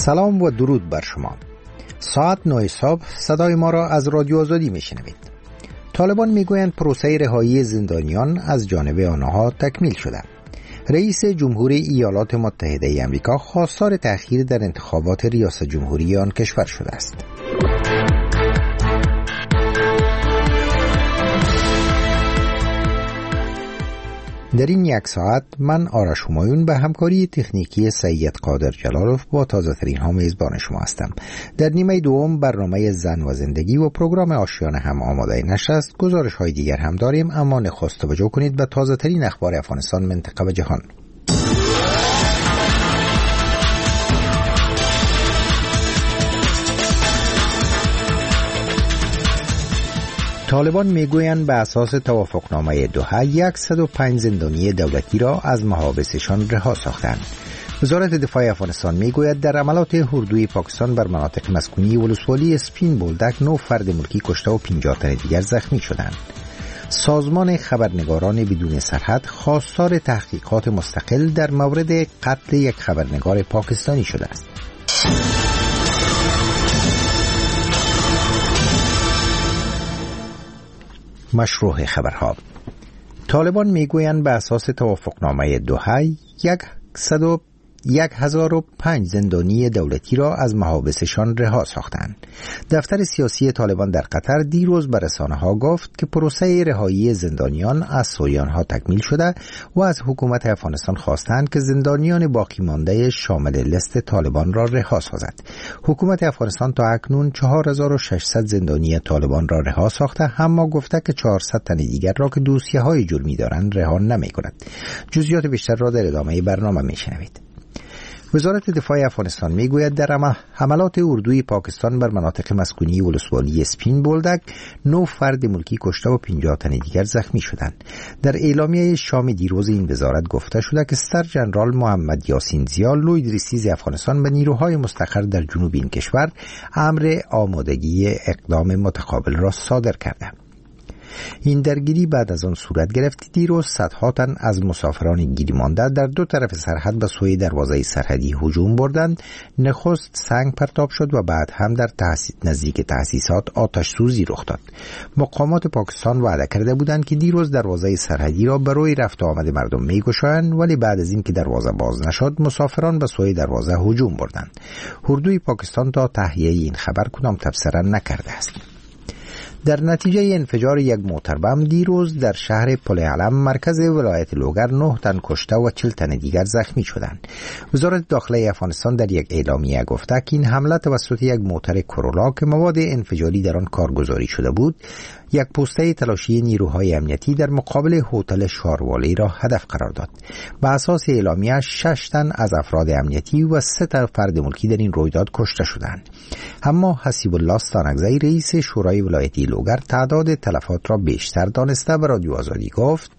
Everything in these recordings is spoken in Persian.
سلام و درود بر شما. ساعت 9 صبح صدای ما را از رادیو آزادی میشنوید. طالبان میگویند پروسه رهایی زندانیان از جانب آنها تکمیل شده. رئیس جمهوری ایالات متحده آمریکا خواستار تأخیر در انتخابات ریاست جمهوری آن کشور شده است. در این یک ساعت من آرش همایون به همکاری تکنیکی سید قادر جلالوف با تازه ترین ها میزبان شما هستم. در نیمه دوم برنامه زن و زندگی و پروگرام آشیانه هم آماده نشست. گزارش های دیگر هم داریم، اما نخست توجه کنید به تازه ترین اخبار افغانستان، منطقه و جهان. طالبان میگویند به اساس توافقنامه دوحه 105 زندانی دولتی را از محابسشان رها ساختند. وزارت دفاع افغانستان میگوید در عملات اردوی پاکستان بر مناطق مسکونی ولسوالی سپین بولدک 9 فرد ملکی کشته و 50 تن دیگر زخمی شدند. سازمان خبرنگاران بدون سرحد خواستار تحقیقات مستقل در مورد قتل یک خبرنگار پاکستانی شده است. مشروع خبرها. طالبان میگویند به اساس توافقنامه دوحه 1005 زندانی دولتی را از محابسشان رها ساختند. دفتر سیاسی طالبان در قطر دیروز به رسانه‌ها گفت که پروسه رهایی زندانیان از سوی آنها تکمیل شده و از حکومت افغانستان خواستند که زندانیان باقی مانده شامل لیست طالبان را رها سازد. حکومت افغانستان تا اکنون 4600 زندانی طالبان را رها ساخته، اما گفته که 400 تن دیگر را که دوسیه‌های جرمی دارند رها نمی‌کند. جزئیات بیشتر را در ادامه برنامه می‌شنوید. وزارت دفاع افغانستان میگوید در حملات اردوی پاکستان بر مناطق مسکونی ولسوالی سپین بولدک 9 فرد ملکی کشته و 50 تن دیگر زخمی شدند. در اعلامیه شام دیروز این وزارت گفته شده که سر جنرال محمد یاسین زیا لوی رئیس افغانستان به نیروهای مستقر در جنوب این کشور امر آمادگی اقدام متقابل را صادر کرده. این درگیری بعد از آن صورت گرفت دیروز صدها تن از مسافران گیری مانده در دو طرف سرحد به سوی دروازه سرحدی هجوم بردند. نخست سنگ پرتاب شد و بعد هم در نزدیک تأسیسات آتش سوزی رخ داد. مقامات پاکستان وعده کرده بودند که دیروز دروازه سرحدی را برای رفت و آمد مردم میگشایند، ولی بعد از اینکه دروازه باز نشد مسافران به سوی دروازه هجوم بردند. اردوی پاکستان تا تهیه این خبر کدام تبصره نکرده است. در نتیجه انفجار یک موتر بم دیروز در شهر پل علم مرکز ولایت لوگر 9 تن کشته و 40 تن دیگر زخمی شدند. وزارت داخله افغانستان در یک اعلامیه گفته که این حمله توسط یک موتر کرولا که مواد انفجاری در آن کارگزاری شده بود، یک پوسته تلاشی نیروهای امنیتی در مقابل هتل شاروالی را هدف قرار داد. به اساس اعلامیه 6 تن از افراد امنیتی و 3 تن فرد ملکی در این رویداد کشته شدند. اما حسیب الله ستانکزی رئیس شورای ولایتی لوگر تعداد تلفات را بیشتر دانسته به رادیو آزادی گفت: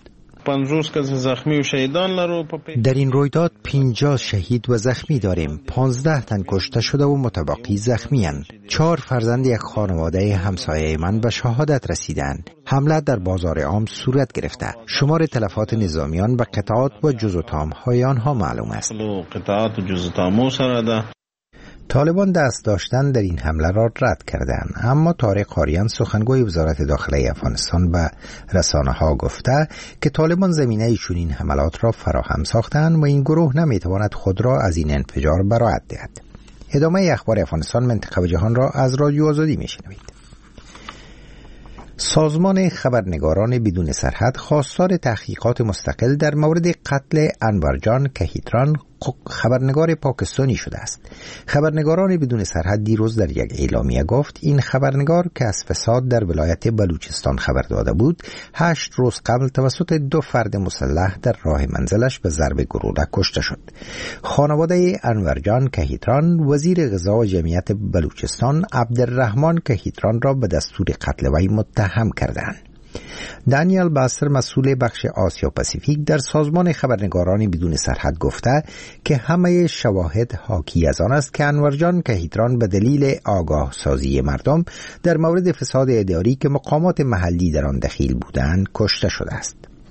در این رویداد 50 شهید و زخمی داریم. 15 تن کشته شده و متبقی زخمی اند. 4 فرزند یک خانواده همسایه من به شهادت رسیدند. حمله در بازار عام صورت گرفته. شمار تلفات نظامیان به قطعات و جزوتام‌های آنها معلوم است. طالبان دست داشتن در این حمله را رد کردند، اما طارق قاریان سخنگوی وزارت داخله افغانستان به رسانه‌ها گفته که طالبان زمینه چنین حملات را فراهم ساختند و این گروه نمیتواند خود را از این انفجار براءت دهد. ادامه اخبار افغانستان، منطقه و جهان را از رادیو آزادی میشنوید. سازمان خبرنگاران بدون سرحد خواستار تحقیقات مستقل در مورد قتل انور جان کهیتران خبرنگار پاکستانی شده است. خبرنگاران بدون سرحد دیروز در یک اعلامیه گفت این خبرنگار که از فساد در ولایت بلوچستان خبر داده بود 8 روز قبل توسط 2 فرد مسلح در راه منزلش به ضرب گلوله کشته شد. خانواده انور جان کهیتران وزیر غذا و جمعیت بلوچستان عبدالرحمن کهیتران را به دستور قتل وی متهم کردند. دانیل باستر مسئول بخش آسیا پاسیفیک در سازمان خبرنگاران بدون سرحد گفته که همه شواهد حاکی از آن است که انور جان کهیتران به دلیل آگاه سازی مردم در مورد فساد اداری که مقامات محلی در آن دخیل بودند کشته شده است.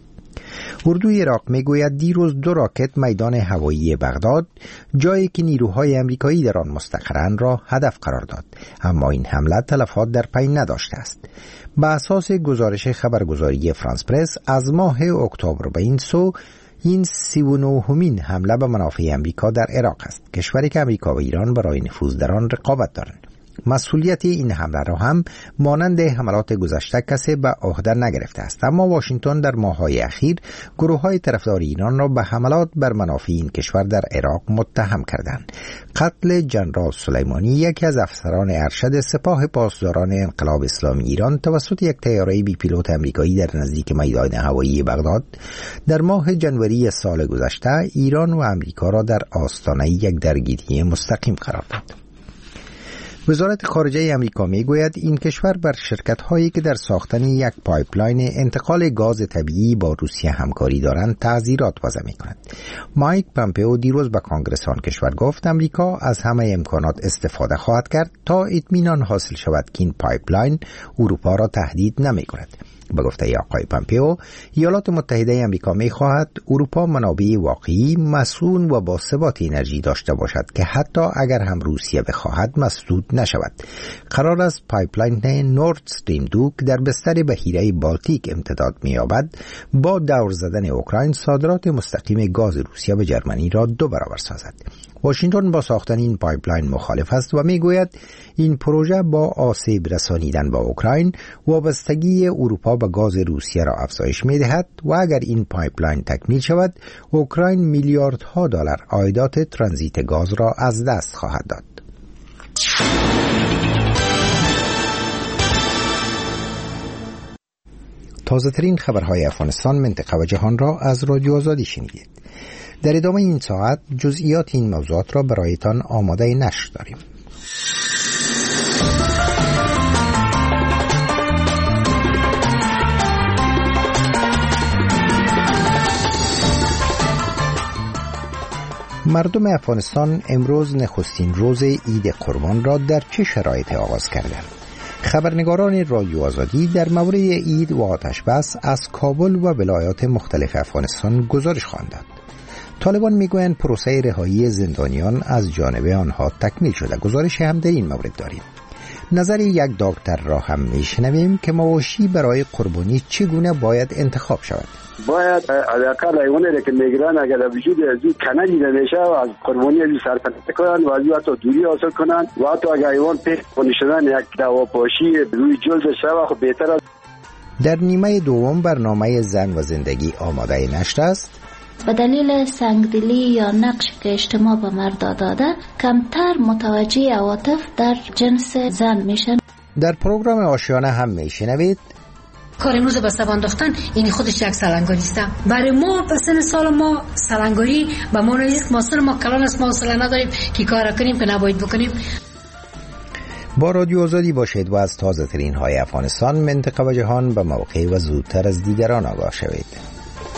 اردوی عراق میگوید دیروز 2 راکت میدان هوایی بغداد، جایی که نیروهای امریکایی در آن مستقرند، را هدف قرار داد، اما این حمله تلفات در پی نداشته است. به اساس گزارش خبرگزاری فرانس پرس، از ماه اکتبر به این سو این 39مین حمله به منافع امریکا در عراق است، کشوری که امریکا و ایران برای نفوذ در آن رقابت دارند. مسئولیت این حمله را هم مانند حملات گذشته کسی به عهده نگرفته است، اما واشنگتن در ماه‌های اخیر گروه‌های طرفدار ایران را به حملات بر منافع این کشور در عراق متهم کردند. قتل جنرال سلیمانی، یکی از افسران ارشد سپاه پاسداران انقلاب اسلامی ایران، توسط یک طیاره بی پیلوت آمریکایی در نزدیک میدان هوایی بغداد در ماه جنوری سال گذشته، ایران و آمریکا را در آستانه یک درگیری مستقیم قرار داد. وزارت خارجه آمریکا میگوید این کشور بر شرکت‌هایی که در ساختن یک پایپلاین انتقال گاز طبیعی با روسیه همکاری دارند تعزیرات وضع می‌کند. مایک پامپئو دیروز به کانگرس آن کشور گفت آمریکا از همه امکانات استفاده خواهد کرد تا اطمینان حاصل شود که این پایپلاین اروپا را تهدید نمی‌کند. به گفته آقای پامپئو، ایالات متحده آمریکا می‌خواهد اروپا منابع واقعی، مسئول و با ثبات انرژی داشته باشد که حتی اگر هم روسیه بخواهد مسدود نشود. قرار است پایپلاین نورد استریم 2 که در بستر بحیره بالتیک امتداد می‌یابد، با دور زدن اوکراین صادرات مستقیم گاز روسیه به جرمنی را 2 برابر سازد. واشنگتن با ساختن این پایپلاین مخالف است و میگوید این پروژه با آسیب رسانیدن به اوکراین وابستگی اروپا به گاز روسیه را افزایش می‌دهد و اگر این پایپلاین تکمیل شود، اوکراین میلیاردها دلار عایدات ترانزیت گاز را از دست خواهد داد. تازه ترین خبرهای افغانستان، منطقه و جهان را از رادیو آزادی شنیدید. در ادامه این ساعت جزئیات این موضوعات را برایتان آماده نشر داریم. مردم افغانستان امروز نخستین روز عید قربان را در چه شرایطی آغاز کردند؟ خبرنگاران رادیو آزادی در مورد عید و آتشبس از کابل و ولایات مختلف افغانستان گزارش خواهند داد. طالبان میگویند پروسه رهایی زندانیان از جانب آنها تکمیل شده. گزارش هم در این مورد داریم. نظر یک دکتر را هم میشنویم که مواشی برای قربانی چگونه باید انتخاب شود. باید علاقه حیوانی که میگیرن اگر وجود از این کنه دیده میشه و از قربانی از سرپناه کنن و از این حتی دوری حاصل کنن و حتی اگر حیوان پیش شدن یک دواپاشی روی جلد شود خب بهتر است. در نیمه دوم برنامه زن و زندگی آماده نشر است. به دلیل سنگدلی یا نقش که اجتماع به مرد داده کمتر متوجه عواطف در جنس زن میشن. در پروگرام آشیانه هم میشنوید کار امروز به سب انداختن این خودش یک سلنگاری است. برای ما به سن سال ما سلنگاری به ما نیست، ما سن ما کلان است، ما حوصله نداریم که کار کنیم که نباید بکنیم. با رادیو آزادی باشید و از تازه ترین های افغانستان، منطقه و جهان به موقع و زودتر از دیگران آگاه شوید.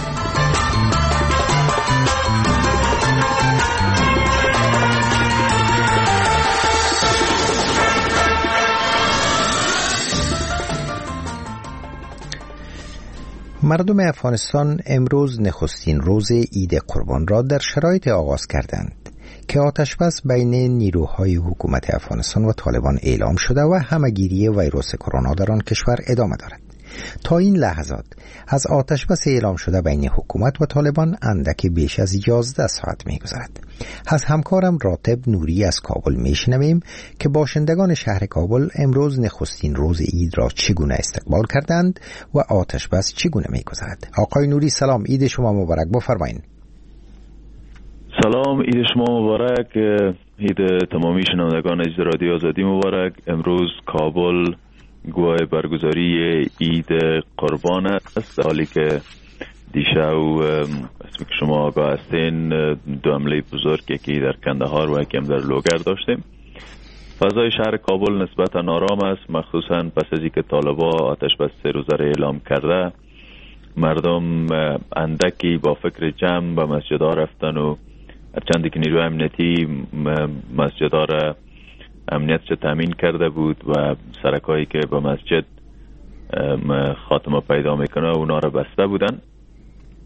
مردم افغانستان امروز نخستین روز عید قربان را در شرایط آغاز کردند که آتشبس بین نیروهای حکومت افغانستان و طالبان اعلام شده و همه‌گیری ویروس کرونا در آن کشور ادامه دارد. تا این لحظات از آتشبس اعلام شده بین حکومت و طالبان اندک بیش از 11 ساعت می‌گذرد. از همکارم راتب نوری از کابل میشنویم که باشندگان شهر کابل امروز نخستین روز عید را چگونه استقبال کردند و آتشبس چگونه می‌گذرد. آقای نوری سلام، عید شما مبارک، بفرمایید. سلام، عید شما مبارک، عید تمامی شنوندگان رادیو آزادی مبارک. امروز کابل گواه برگزاری عید قربان است، حالی که دیشب اسمی که شما آگاه هستین 2 حمله بزرگ، یکی در کندهار و یکی هم در لوگر داشتیم. فضای شهر کابل نسبتا آرام است، مخصوصا پس از اینکه طالبان آتش بس 3 روزه را اعلام کرده. مردم اندکی با فکر جمع به مسجدها رفتن و هرچندی که نیروی امنیتی مسجدها را امنیتش تامین کرده بود و سرکایی که به مسجد خاتمه پیدا میکنه اونا را بسته بودن،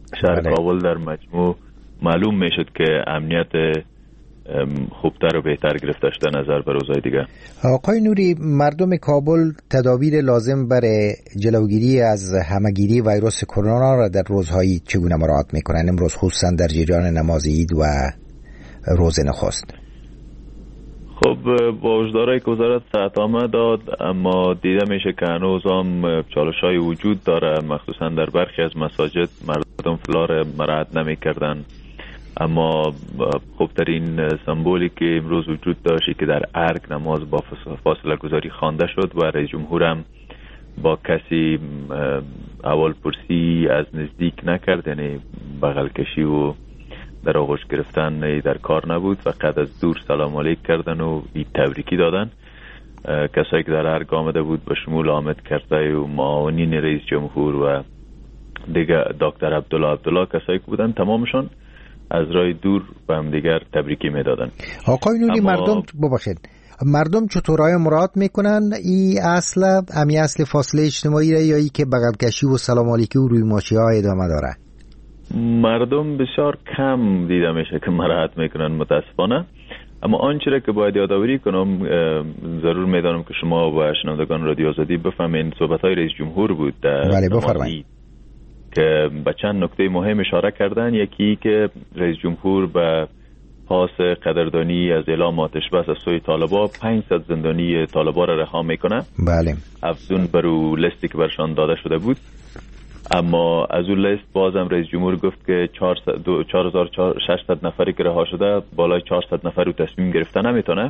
شهر کابل در مجموع معلوم میشد که امنیت خوبتر و بهتر گرفته شده نظر به روزهای دیگه. آقای نوری، مردم کابل تدابیر لازم برای جلوگیری از همهگیری ویروس کرونا را در روزهای چگونه مراعات میکنن امروز، خصوصا در جریان نماز عید و روز نخست؟ خب با هشدارهایی که وزارت صحت آمد داد، اما دیده میشه که هنوز هم چالش‌های وجود داره، مخصوصا در برخی از مساجد مردم فلار مراعات نمی‌کردن. اما خوبترین سمبولی که امروز وجود داشتی که در ارگ نماز با فاصله گذاری خوانده شد و رئیس جمهور هم با کسی اول پرسی از نزدیک نکرد، یعنی بغل کشی و در آغوش گرفتن در کار نبود، فقط از دور سلام علیک کردن و عید تبریکی دادن. کسایی که در ارگ آمده بود به شمول حامد کرزی و معاونین رئیس جمهور و دیگه دکتر عبدالله کسایی که بودن، تمامشون از راه دور به هم دیگر تبریکی میدادن. آقای نوری، مردم چطور آیا مراعات میکنن این اصل فاصله اجتماعی را، یا ای که بغل کشی و سلام علیکی و روی ماشی ها ادامه داره؟ مردم بسیار کم دیده میشه که مراعات میکنن متاسفانه. اما آنچه را که باید یادآوری کنم، ضرور میدانم که شما و شنوندگان رادیو آزادی بفهمین، صحبت‌های رئیس جمهور بود بله بفرمایید، که به چند نکته مهم اشاره کردن. یکی که رئیس جمهور به پاس قدردانی از اعلام آتش بس از سوی طالبا 500 زندانی طالبا را رها میکنه، بله، افزون بر لیستی که برشان داده شده بود. اما از اون لیست بازم رئیس جمهور گفت که 4600 نفری که رها شده بالای 400 نفر رو تصمیم گرفتن نمیتونه.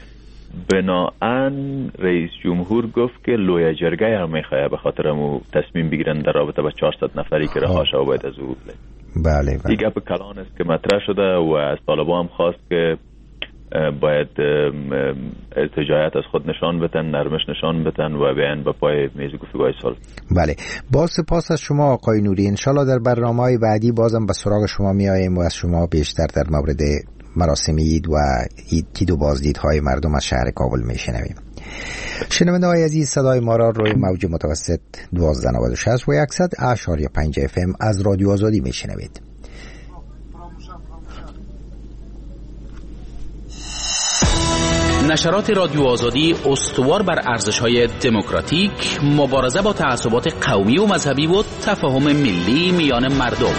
بناهن رئیس جمهور گفت که لوی جرگه هم میخواه به خاطر همو تصمیم بگیرن در رابطه با 400 نفری که رها شده باید از او بله. دیگه به کلان است که مطرح شده و از طالبا هم خواست که باید ارتجاعیت از خود نشان بدن، نرمش نشان بدن و بیان به پای میز گفتگوهای صلح. بله، با سپاس از شما آقای نوری. انشالله در برنامه‌های بعدی بازم به سراغ شما میاییم و از شما بیشتر در مورد مراسم عید و عید و بازدیدهای مردم از شهر کابل میشنویم. شنونده های عزیز، صدای ما را روی موج متوسط 1296 و 100.5 FM از رادیو آزادی میشنوید. نشرات رادیو آزادی استوار بر ارزش‌های دموکراتیک، مبارزه با تعصبات قومی و مذهبی و تفاهم ملی میان مردم.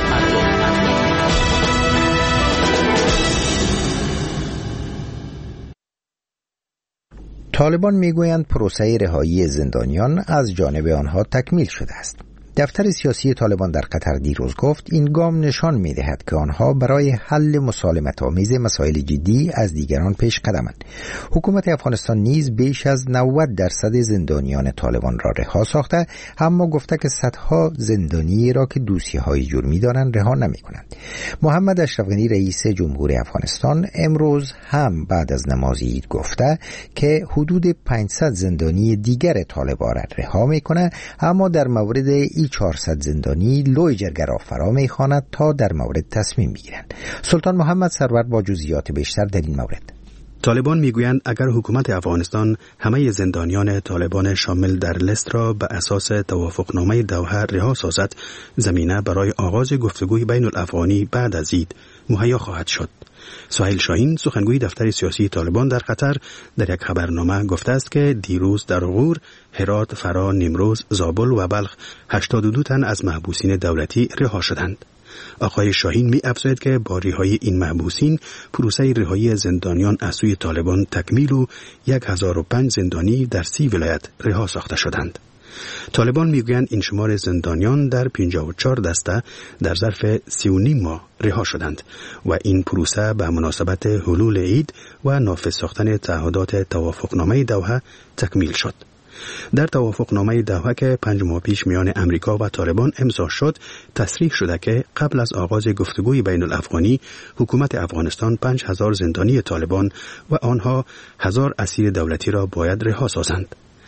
طالبان میگویند پروسه رهایی زندانیان از جانب آنها تکمیل شده است. دفتر سیاسی طالبان در قطر دیروز گفت این گام نشان می‌دهد که آنها برای حل مسالمت‌آمیز مسائل جدی از دیگران پیش قدمند. حکومت افغانستان نیز بیش از 90% زندانیان طالبان را رها ساخته، اما گفته که صدها زندانی را که دوسیه‌های جرمی دارند رها نمی‌کنند. محمد اشرف غنی رئیس جمهوری افغانستان امروز هم بعد از نماز عید گفته که حدود 500 زندانی دیگر طالبان را رها می‌کند، اما در مورد 400 زندانی لوی جرگه را فرا می‌خواند تا در مورد تصمیم بگیرند. سلطان محمد سرور با جزئیات بیشتر در این مورد. طالبان میگویند اگر حکومت افغانستان همه زندانیان طالبان شامل در لیست را به اساس توافقنامه دوحه رها سازد، زمینه برای آغاز گفتگوی بین الافغانی بعد از عید مهیا خواهد شد. سهیل شاهین سخنگوی دفتر سیاسی طالبان در قطر در یک خبرنامه گفته است که دیروز در غور، هرات، فرا، نیمروز، زابل و بلخ 82 تن از محبوسین دولتی رها شدند. آقای شاهین می افزاید که با رهایی این محبوسین پروسه رهایی زندانیان از سوی طالبان تکمیل و 1005 زندانی در 30 ولایت رها ساخته شدند. طالبان میگویند این شمار زندانیان در 54 دسته در ظرف 3.5 ماه رها شدند و این پروسه به مناسبت حلول عید و نافذ ساختن تعهدات توافقنامه دوحه تکمیل شد. در توافقنامه دوحه که 5 ماه پیش میان امریکا و طالبان امضا شد، تصریح شده که قبل از آغاز گفتگوی بین الافغانی، حکومت افغانستان 5000 زندانی طالبان و آنها 1000 اسیر دولتی را باید رها سازند.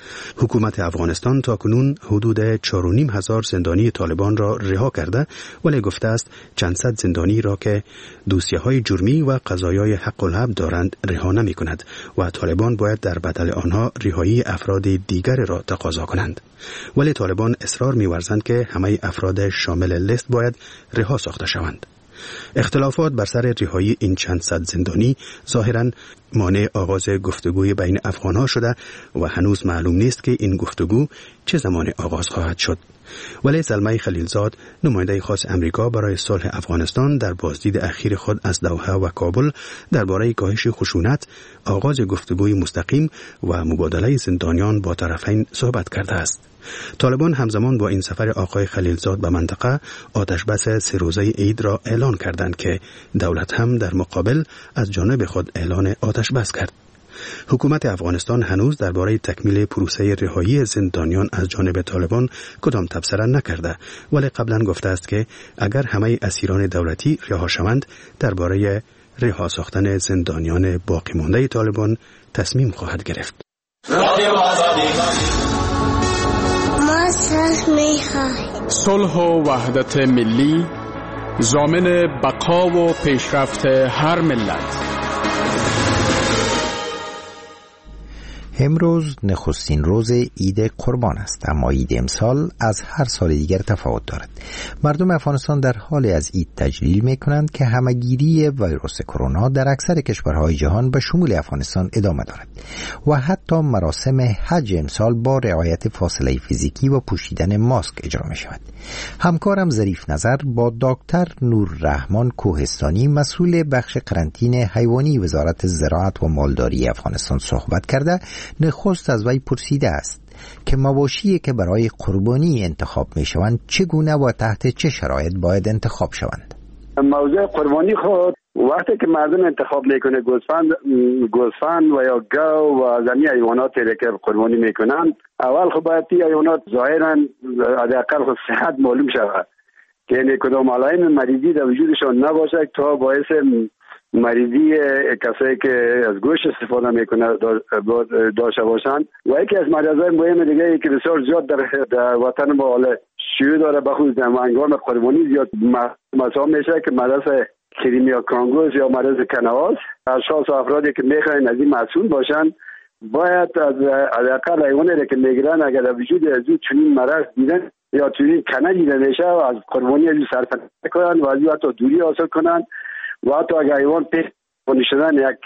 حکومت افغانستان تاکنون حدود 4,500 زندانی طالبان را رها کرده، ولی گفته است چند صد زندانی را که دوسیه‌های جرمی و قضایای حق الحب دارند رها نمی‌کند و طالبان باید در بدل آنها رهایی افراد دیگر را تقاضا کنند. ولی طالبان اصرار می‌ورزند که همه افراد شامل لیست باید رها ساخته شوند. اختلافات بر سر رهایی این چند صد زندانی ظاهراً مانع آغاز گفتگوی بین افغان‌ها شده و هنوز معلوم نیست که این گفتگو چه زمان آغاز خواهد شد. ولی زلمه خلیلزاد، نماینده خاص امریکا برای صلح افغانستان، در بازدید اخیر خود از دوحه و کابل درباره کاهش خشونت، آغاز گفتگوی مستقیم و مبادله زندانیان با طرفین صحبت کرده است. طالبان همزمان با این سفر آقای خلیلزاد به منطقه آتش بس 3 روزه عید را اعلان کردند که دولت هم در مقابل از جانب خود اعلان آتش بس کرد. حکومت افغانستان هنوز درباره تکمیل پروسه رهایی زندانیان از جانب طالبان کدام تبصره نکرده، ولی قبلا گفته است که اگر همه اسیران دولتی رها شوند درباره رها ساختن زندانیان باقی مانده طالبان تصمیم خواهد گرفت. صلح و وحدت ملی ضامن بقا و پیشرفت هر ملت. امروز نخستین روز عید قربان است، اما عید امسال از هر سال دیگر تفاوت دارد. مردم افغانستان در حال از عید تجلیل می کنند که همه‌گیری ویروس کرونا در اکثر کشورهای جهان به شمول افغانستان ادامه دارد و حتی مراسم حج امسال با رعایت فاصله فیزیکی و پوشیدن ماسک اجرا می شود. همکارم ظریف نظر با دکتر نوررحمان کوهستانی، مسئول بخش قرنطینه حیوانی وزارت زراعت و مالداری افغانستان صحبت کرده. نخست از وی پرسیده است که مواشی که برای قربانی انتخاب می شوند چگونه و تحت چه شرایط باید انتخاب شوند. موضوع قربانی خود وقتی که مردم انتخاب میکنه گوسفند و یا گاو و زمین حیواناتی که قربانی میکنند، اول خب باید این حیوانات ظاهرا حداقل خود صحت معلوم شود که یعنی کدام علائم مریضی در وجودشان نباشه تا باعث مریضی کسایی که از گوشت استفاده میکنه داشته باشند. و یکی از مرضای مهم دیگه که بسیار زیاد در وطن ما حالا شیوع داره، بخصوص در هنگام قربانی زیاد مصاب میشه که مرض کریمیا کانگوز یا مرض کنواس. اشخاص و افرادی که میخواین از این مسئول باشند باید از حداقل حیوانی که میگیرن اگر در وجود از چنین مرض دیدن یا چنین کنه دیده میشه و از قربانی از سرپناه کنن و از حتی دوری حاصل کنن و حتی اگر حیوان پیش شدن یک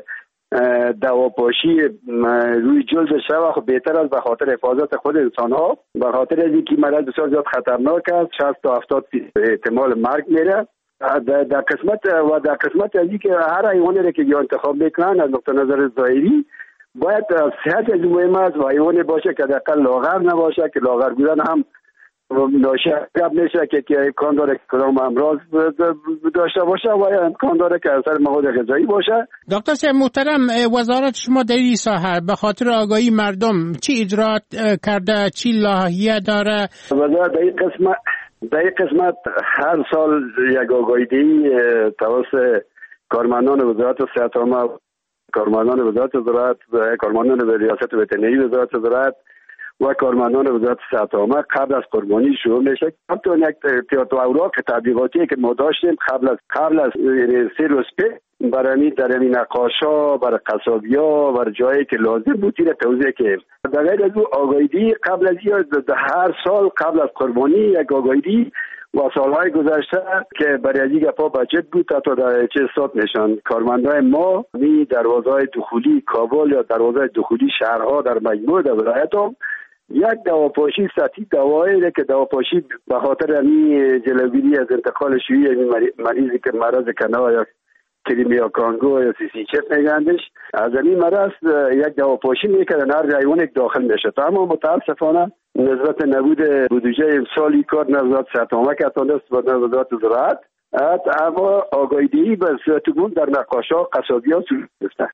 دواپاشی روی جلد شود خب بهتر است به خاطر حفاظت خود انسان ها، به خاطر از اینکه مرض بسیار زیاد خطرناک است، 60 تا 70% احتمال مرگ میره. در قسمت از اینکه هر حیوانی که انتخاب میکنن از نقطه نظر ظاهری باید صحت از مهم است و حیوانی باشه که حداقل لاغر نباشه، که لاغر بودن هم ناشی میشه که امکان داره که کدام امراض داشته باشه و امکان داره که اثر مواد غذایی باشه. دکتر صاحب محترم، وزارت شما در این ساحه به خاطر آگاهی مردم چی اجرات کرده، چی لاهیه داره؟ وزارت در این قسمت هر سال یک آگاهی‌دهی توسط کارمندان وزارت صحت عامه، کارمندان وزارت زراعت، کارمندان ریاست وترنری وزارت زراعت و کارمندان وزارت صحت عامه قبل از قربانی شروع میشه. حتی یک اوراق تبلیغاتی که ما داشتیم قبل از 3 روز برای در این نقاشا، برای قصابیا، برای جایی که لازم بود این توضیح کردیم. در غیر از او آگاهی قبل از هر سال قبل از قربانی یک آگاهی و سالهای گذشته که برای از این گپا بجت بود تا در چه استاد نشان کارمندای ما می دروازه‌های دخولی کابل یا دروازه‌های دخولی شهرها در مجموع در ولایت هم یک دواپاشی سطحی دوایی که دواپاشی به خاطر این جلوگیری از انتقال شیوعی مریضی که مرض کنوا یا کریمیا کانگو یا CCHF میگندش از این مرض یک دواپاشی میکردن هر حیوان یک داخل میشه. اما متاسفانه نسبت نبود بودجه امسالی کار نظارت صحت عامه که اتانست و نظارت زراعت اما آگاهی‌دهی به صورت عموم در نقاشا قصابی‌ها صورت گرفته.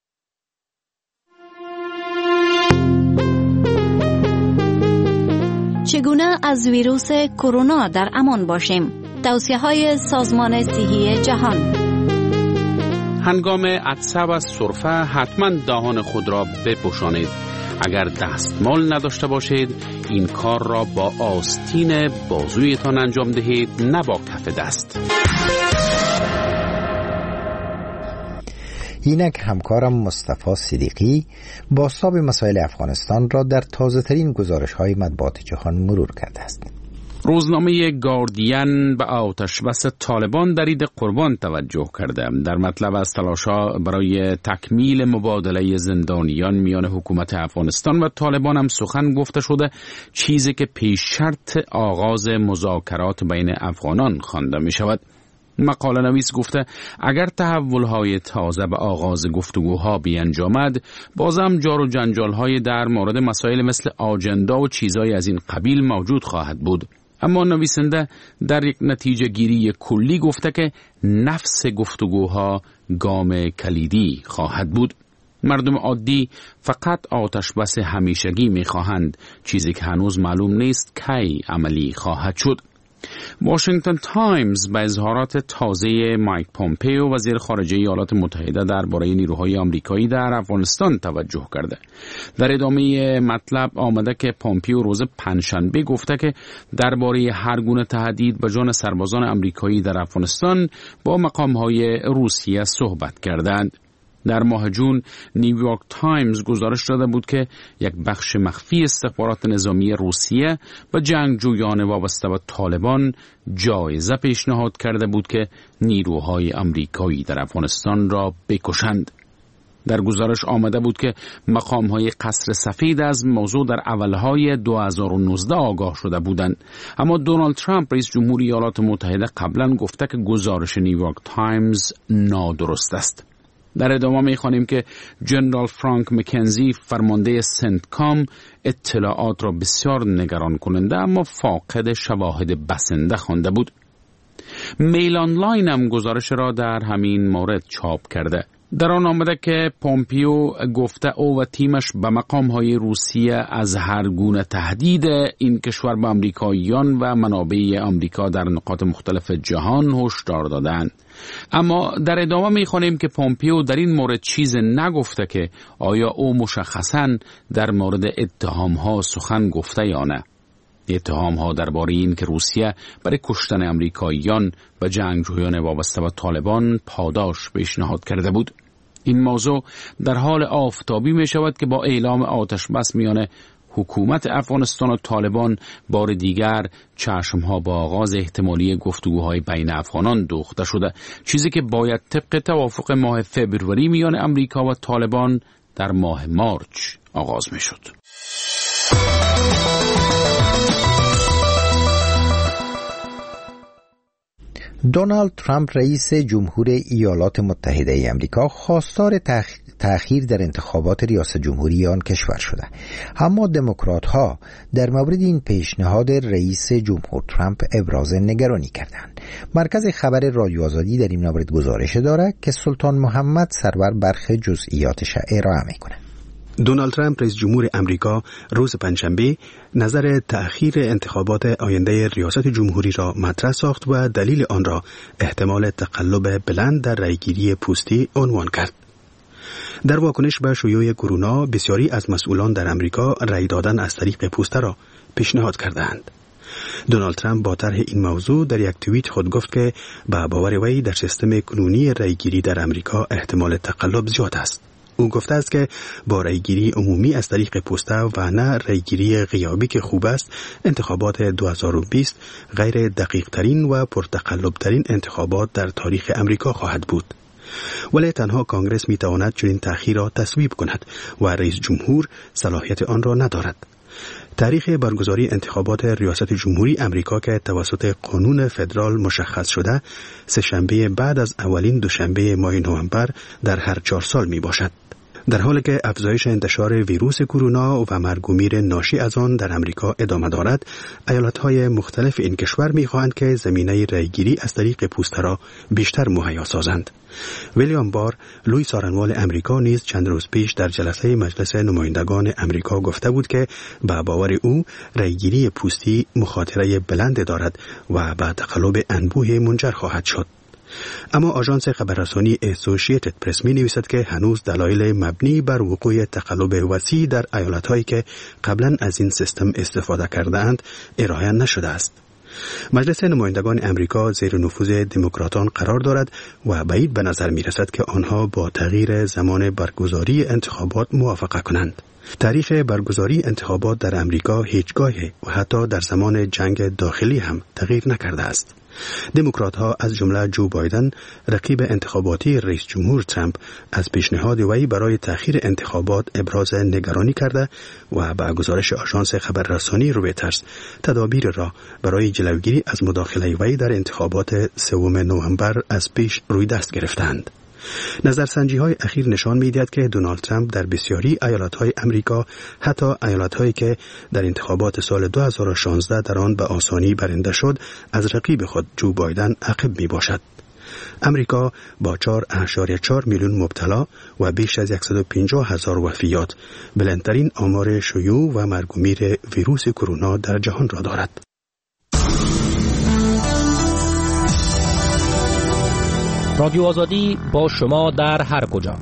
چگونه از ویروس کرونا در امان باشیم؟ توصیه‌های سازمان صحی جهان. هنگام عطسه و سرفه حتما دهان خود را بپوشانید. اگر دستمال نداشته باشید این کار را با آستین بازویتان انجام دهید، نه با کف دست. اینک همکارم مصطفی صدیقی بازتاب مسائل افغانستان را در تازه‌ترین گزارش‌های مطبوعات جهان مرور کرده است. روزنامه گاردین به آتش بس طالبان در عید قربان توجه کرده. در مطلب از تلاش‌ها برای تکمیل مبادله زندانیان میان حکومت افغانستان و طالبان هم سخن گفته شده، چیزی که پیش شرط آغاز مذاکرات بین افغانان خوانده می شود. مقاله نویس گفته اگر تحول‌های تازه به آغاز گفتگوها بیانجامد، بازم جار و جنجال‌های در مورد مسائل مثل آجندا و چیزهای از این قبیل موجود خواهد بود. اما نویسنده در یک نتیجه گیری کلی گفته که نفس گفتگوها گام کلیدی خواهد بود. مردم عادی فقط آتش بس همیشگی می‌خواهند، چیزی که هنوز معلوم نیست کی عملی خواهد شد. واشنگتن تایمز به اظهارات تازه مایک پومپیو وزیر خارجه ایالات متحده درباره نیروهای آمریکایی در افغانستان توجه کرده. در ادامه مطلب آمده که پومپیو روز پنجشنبه گفته که درباره هر گونه تهدید به جان سربازان آمریکایی در افغانستان با مقام‌های روسیه صحبت کردند. در ماه جون نیویورک تایمز گزارش داده بود که یک بخش مخفی استخبارات نظامی روسیه به جنگجویان وابسته به طالبان جایزه پیشنهاد کرده بود که نیروهای آمریکایی در افغانستان را بکشند. در گزارش آمده بود که مقام‌های قصر سفید از موضوع در اولهای 2019 آگاه شده بودند، اما دونالد ترامپ رئیس جمهوری ایالات متحده قبلا گفته که گزارش نیویورک تایمز نادرست است. در ادامه می‌خوانیم که جنرال فرانک مکنزی فرمانده سنتکام اطلاعات را بسیار نگران کننده اما فاقد شواهد بسنده خوانده بود. میل آنلاین هم گزارش را در همین مورد چاپ کرده. در آن آمده که پومپیو گفته او و تیمش به مقام‌های روسیه از هر گونه تهدید این کشور به آمریکاییان و منابع آمریکا در نقاط مختلف جهان هشدار دادند. اما در ادامه می‌خوانیم که پومپیو در این مورد چیز نگفته که آیا او مشخصاً در مورد اتهام‌ها سخن گفته یا نه. اتهام‌ها درباره این که روسیه برای کشتن آمریکاییان و جنگجویان وابسته به طالبان پاداش پیشنهاد کرده بود. این موضوع در حال آفتابی می شود که با اعلام آتش بس میان حکومت افغانستان و طالبان بار دیگر چشمها با آغاز احتمالی گفتگوهای بین افغانان دوخته شده، چیزی که باید طبق توافق ماه فوریه میان امریکا و طالبان در ماه مارچ آغاز می شد. دونالد ترامپ رئیس جمهور ایالات متحده امریکا خواستار تأخیر در انتخابات ریاست جمهوری آن کشور شده، اما دموکرات‌ها در مورد این پیشنهاد رئیس جمهور ترامپ ابراز نگرانی کردند. مرکز خبر رادیو آزادی در این مورد گزارش دارد که سلطان محمد سرور برخی جزئیاتش ارائه می‌کند. دونالد ترامپ رئیس جمهور امریکا روز پنجشنبه نظر تأخیر انتخابات آینده ریاست جمهوری را مطرح ساخت و دلیل آن را احتمال تقلب بلند در رأیگیری پوستی عنوان کرد. در واکنش به شیوع کرونا بسیاری از مسئولان در امریکا رأی دادن از طریق پوسته را پیشنهاد کردند. دونالد ترامپ با طرح این موضوع در یک توییت خود گفت که به باور وی در سیستم کنونی رأیگیری در امریکا احتمال تقلب زیاد است. او گفته است که با رأیگیری عمومی از طریق پوسته و نه رأیگیری غیابی که خوب است، انتخابات 2020 غیر دقیق ترین و پرتقلب ترین انتخابات در تاریخ امریکا خواهد بود. ولی تنها کانگرس می تواند چنین تأخیر را تصویب کند و رئیس جمهور صلاحیت آن را ندارد. تاریخ برگزاری انتخابات ریاست جمهوری امریکا که توسط قانون فدرال مشخص شده، سه‌شنبه بعد از اولین دوشنبه ماه نوامبر در هر 4 سال می باشد. در حالی که افزایش انتشار ویروس کرونا و مرگ و میر ناشی از آن در امریکا ادامه دارد، ایالت‌های مختلف این کشور می‌خواهند که زمینه رأیگیری از طریق پوسته را بیشتر مهیا سازند. ویلیام بار، لوی سارنوال امریکا نیز چند روز پیش در جلسه مجلس نمایندگان امریکا گفته بود که به باور او رأیگیری پوستی مخاطره بلند دارد و به تقلب انبوه منجر خواهد شد. اما آژانس خبررسانی اسوسییتد پرس می نویسد که هنوز دلایل مبنی بر وقوع تقلب وسیع در ایالت‌هایی که قبلا از این سیستم استفاده کرده‌اند ارائه نشده است. مجلس نمایندگان امریکا زیر نفوذ دموکراتان قرار دارد و بعید به نظر می رسد که آنها با تغییر زمان برگزاری انتخابات موافقه کنند. تاریخ برگزاری انتخابات در امریکا هیچگاه و حتی در زمان جنگ داخلی هم تغییر نکرده است. دموکرات ها از جمله جو بایدن رقیب انتخاباتی رئیس جمهور ترامپ از پیشنهاد وی برای تأخیر انتخابات ابراز نگرانی کرده و با گزارش آژانس خبررسانی رویترز تدابیر را برای جلوگیری از مداخله وی در انتخابات 3 نوامبر از پیش روی دست گرفتند. نظرسنجی‌های اخیر نشان می‌دهد که دونالد ترامپ در بسیاری ایالت‌های امریکا، حتی ایالت‌هایی که در انتخابات سال 2016 در آن به آسانی برنده شد، از رقیب خود جو بایدن عقب می‌باشد. امریکا با 4.4 میلیون مبتلا و بیش از 150,000 وفیات، بلندترین آمار شیوع و مرگ و میر ویروس کرونا در جهان را دارد. رادیو آزادی با شما در هر کجا.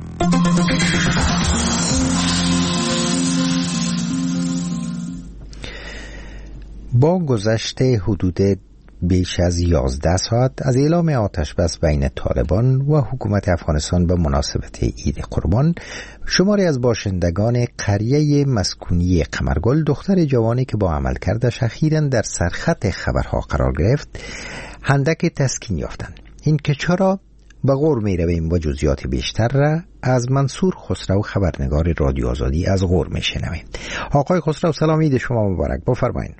با گذشت حدود بیش از 11 ساعت از اعلام آتش بس بین طالبان و حکومت افغانستان به مناسبت عید قربان، شماری از باشندگان قریه مسکونی قمرگل، دختر جوانی که با عملکردش اخیراً در سرخط خبرها قرار گرفت، هندک تسکین یافتند. این که چرا به غور می رویم و جزئیات بیشتر را از منصور خسرو، خبرنگار رادیو آزادی از غور می شنویم. آقای خسرو، سلام، عید شما مبارک. بفرمایید.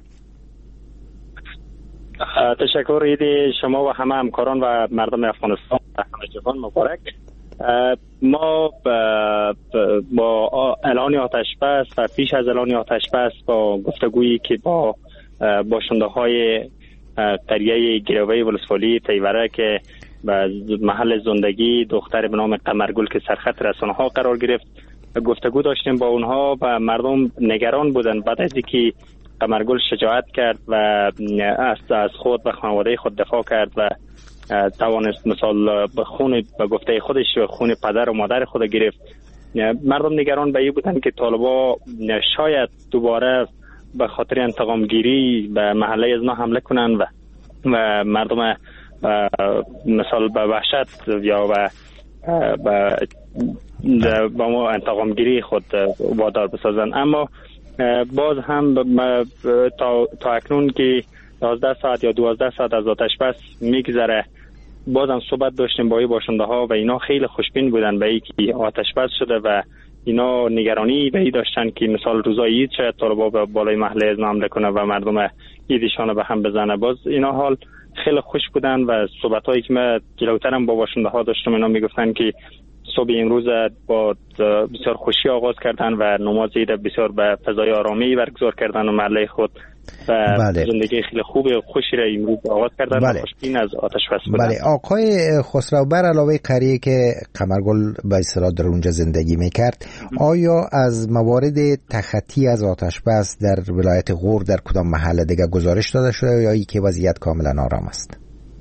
تشکر. عید شما و همه همکاران و مردم افغانستان و همه جهان مبارک. ما با اعلان آتش بس و پیش از اعلان آتش بس با گفتگویی که با باشنده های قریه گروه ولسوالی تیوره که و محل زندگی دختر به نام قمرگل که سرخط رسانه ها قرار گرفت گفتگو داشتیم با اونها و مردم نگران بودن بعد از اینکه قمرگل شجاعت کرد و از خود و خانواده خود دفاع کرد و توانست مثال به خون به گفته خودش خون پدر و مادر خود گرفت. مردم نگران به این بودن که طالبا شاید دوباره به خاطر انتقام گیری به محله از ما حمله کنن و مردم مثال به وحشت یا با ما انتقام گیری خود وادار بسازن. اما باز هم تا اکنون که 11 ساعت یا 12 ساعت از آتش بس میگذره، باز هم صحبت داشتیم با باشنده ها و اینا خیلی خوشبین بودن به اینکه آتش بس شده و اینا نگرانی به این داشتن که مثال روزای عید شاید طالبا به بالای محله از حمله کنه و مردم عیدشان به هم بزنه. باز اینا حال خیلی خوش بودن و صحبتایی که من جلوترم با باشنده ها داشتم اینا میگفتن که صبح امروز با بسیار خوشی آغاز کردن و نماز عید بسیار به فضای آرامی برگزار کردن و محله خود و زندگی خیلی خوب خوشی را امروز آغاز کردن و خوشبین از آتش بس بودن. بله آقای خسرو، بر علاوه قریه که قمرگل به اصطلاح در اونجا زندگی میکرد، آیا از موارد تخطی از آتش بس در ولایت غور در کدام محله دیگه گزارش داده شده یا ای که وضعیت کاملا آرام است؟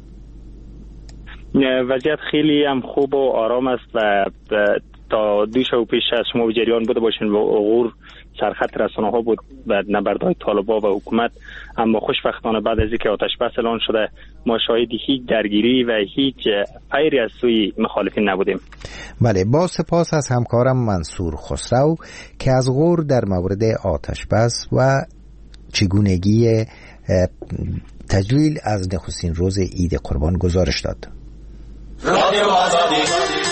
وضعیت خیلی هم خوب و آرام است و تا 2 شب پیش از شما به جریان بوده باشین و غور سرخط رسانه ها بود و نبردهای طالبا و حکومت. اما خوشبختانه بعد از اینکه آتش بس اعلان شده ما شاهد هیچ درگیری و هیچ پیری از سوی مخالفین نبودیم. بله، با سپاس از همکارم منصور خسرو که از غور در مورد آتش بس و چگونگی تجلیل از نخستین روز عید قربان گزارش داد. رادیو آزادی.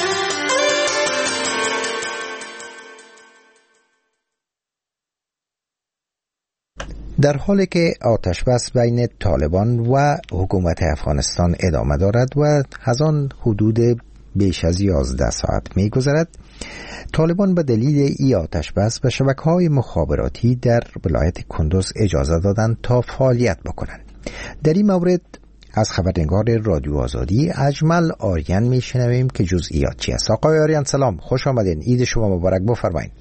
در حالی که آتش بس بین طالبان و حکومت افغانستان ادامه دارد و از آن حدود بیش از 11 ساعت می گذرد، طالبان به دلیل ای آتش بس به شبکه‌های مخابراتی در ولایت کندوز اجازه دادند تا فعالیت بکنند. در این مورد از خبرنگار رادیو آزادی اجمل آریان میشنویم که جزئیات چی است. آقای آریان سلام، خوش آمدین. عید شما مبارک. بفرمایید.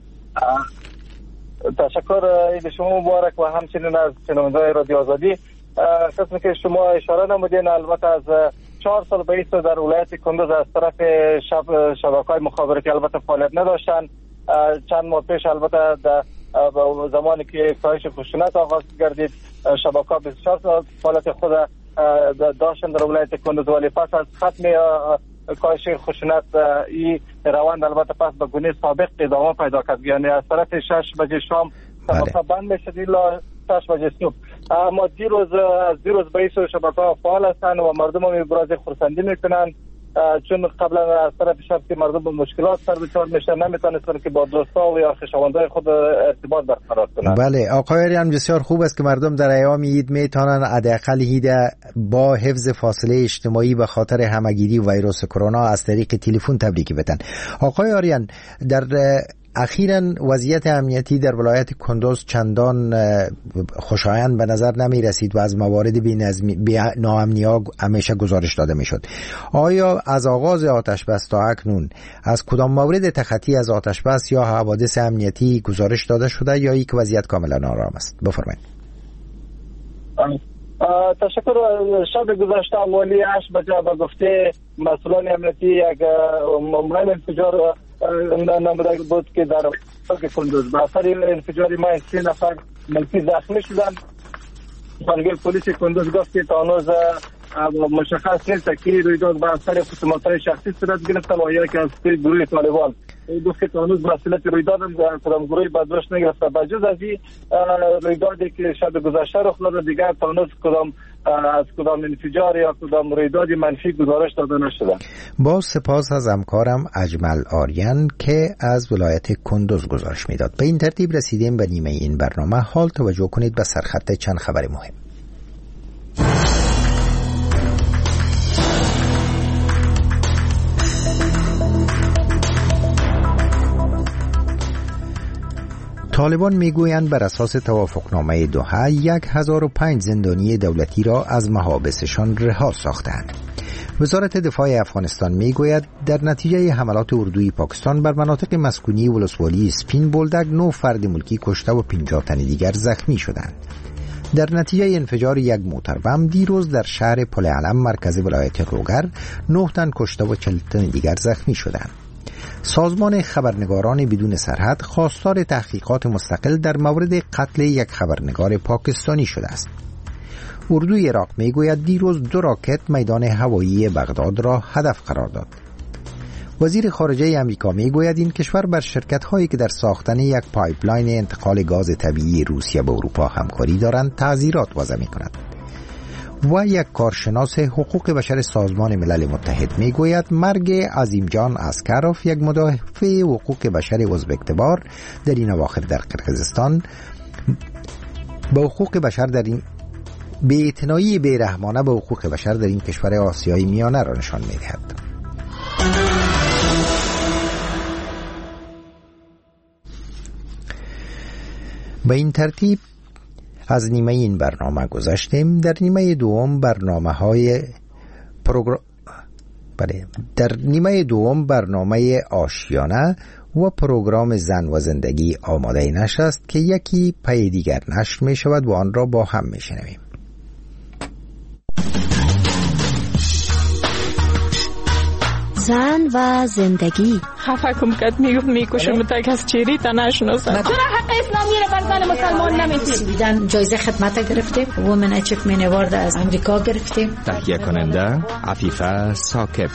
تشکر. عید شما مبارک و همچنین از شنوندگان رادیو آزادی. قسمی که شما اشاره نمودین البته از 4 سال به ایست در ولایت کندوز از طرف شبکه‌های مخابراتی البته فعالیت نداشتن. چند ماه پیش البته در زمانی که کاهش خشونت آغاز گردید شبکه‌ها 24 سال فعالیت خود داشتن در ولایت کندوز، ولی پس از ختم کاهش خشونت این روند البته پس به گونه سابق ادامه پیدا کرد، یعنی از طرف 6 بجه شام شبکه بند میشد الا 6 بجه صبح. اما دیروز به این شبکه‌ها فعال هستند و مردم هم ابراز خرسندی میکنن، چون قبلا از طرف شب که مردم به مشکلات سر دچار میشن نمیتونستن که با دوستا و یا خویشاوندای خود ارتباط برقرار کنند. بله آقای آریان، بسیار خوب است که مردم در ایام عید میتونن حداقل عید با حفظ فاصله اجتماعی به خاطر همگیری ویروس کرونا از طریق تلفن تبریک بدن. آقای آریان، در اخیراً وضعیت امنیتی در ولایت کندوز چندان خوشایند به نظر نمی رسید و از موارد ناامنی ها همیشه گزارش داده می شد. آیا از آغاز آتش بس تا اکنون از کدام مورد تخطی از آتش بس یا حوادث امنیتی گزارش داده شده یا یک وضعیت کاملا آرام است؟ بفرمایید. تشکر. شب گذشته حوالی 8 بجه به گفته مسئولان امنیتی یک ممکن انفجار نموده بود که در کندوز به اثر انفجار ما 3 نفر ملکی زخمی شدند. خانگی پلیس کندوز گفت که تا هنوز مشخص نیست که رویداد به اثر خصومت‌های شخصی صورت گرفته و یا که از گروه طالبان. گفت که تا هنوز مسئولیت رویداد کدام گروهی برداشت نگرفته. بجز از این رویدادی که شب گذشته رخ داده دیگر تا هنوز کدام انفجار یا کدام رویداد منفی گزارش داده نشده. با سپاس از همکارم اجمل آریان که از ولایت کندوز گزارش میداد. به این ترتیب رسیدیم به نیمه این برنامه. حال توجه کنید به سرخط چند خبر مهم. طالبان میگویند بر اساس توافقنامه دوحه 1005 زندانی دولتی را از محابسشان رها ساختند. وزارت دفاع افغانستان میگوید در نتیجه حملات اردوی پاکستان بر مناطق مسکونی ولسوالی سپین بولدک 9 فرد ملکی کشته و 50 تن دیگر زخمی شدند. در نتیجه انفجار یک موتر بم دیروز در شهر پل علم مرکز ولایت روگر 9 تن کشته و 40 تن دیگر زخمی شدند. سازمان خبرنگاران بدون سرحد خواستار تحقیقات مستقل در مورد قتل یک خبرنگار پاکستانی شده است. اردوی عراق میگوید دیروز 2 راکت میدان هوایی بغداد را هدف قرار داد. وزیر خارجه امریکا میگوید این کشور بر شرکت‌هایی که در ساختن یک پایپلاین انتقال گاز طبیعی روسیه به اروپا همکاری دارند تعزیرات وضع می‌کند. و یک کارشناس حقوق بشر سازمان ملل متحد میگوید مرگ عظیمجان اسکروف، یک مدافع حقوق بشر ازبک‌تبار در این اواخر در قرقیزستان، به حقوق بشر در این بی‌اعتنایی بی‌رحمانه به حقوق بشر در این کشور آسیای میانه را نشان می‌دهد. به این ترتیب از نیمه این برنامه گذشتیم. در نیمه دوم برنامه آشیانه و پروگرام زن و زندگی آماده نشر است که یکی پی دیگر نشر می شود و آن را با هم می شنویم. زن و زندگی. خفه کم کد میکشم تک از چیری تا نشناسم. چرا حق اسلامی رو بر زن مسلمان نمیتیم؟ دیدن جایزه خدمت گرفتیم، وومن اچیومنت اوارد از امریکا گرفتیم. تهیه کننده عفیفه ساکب.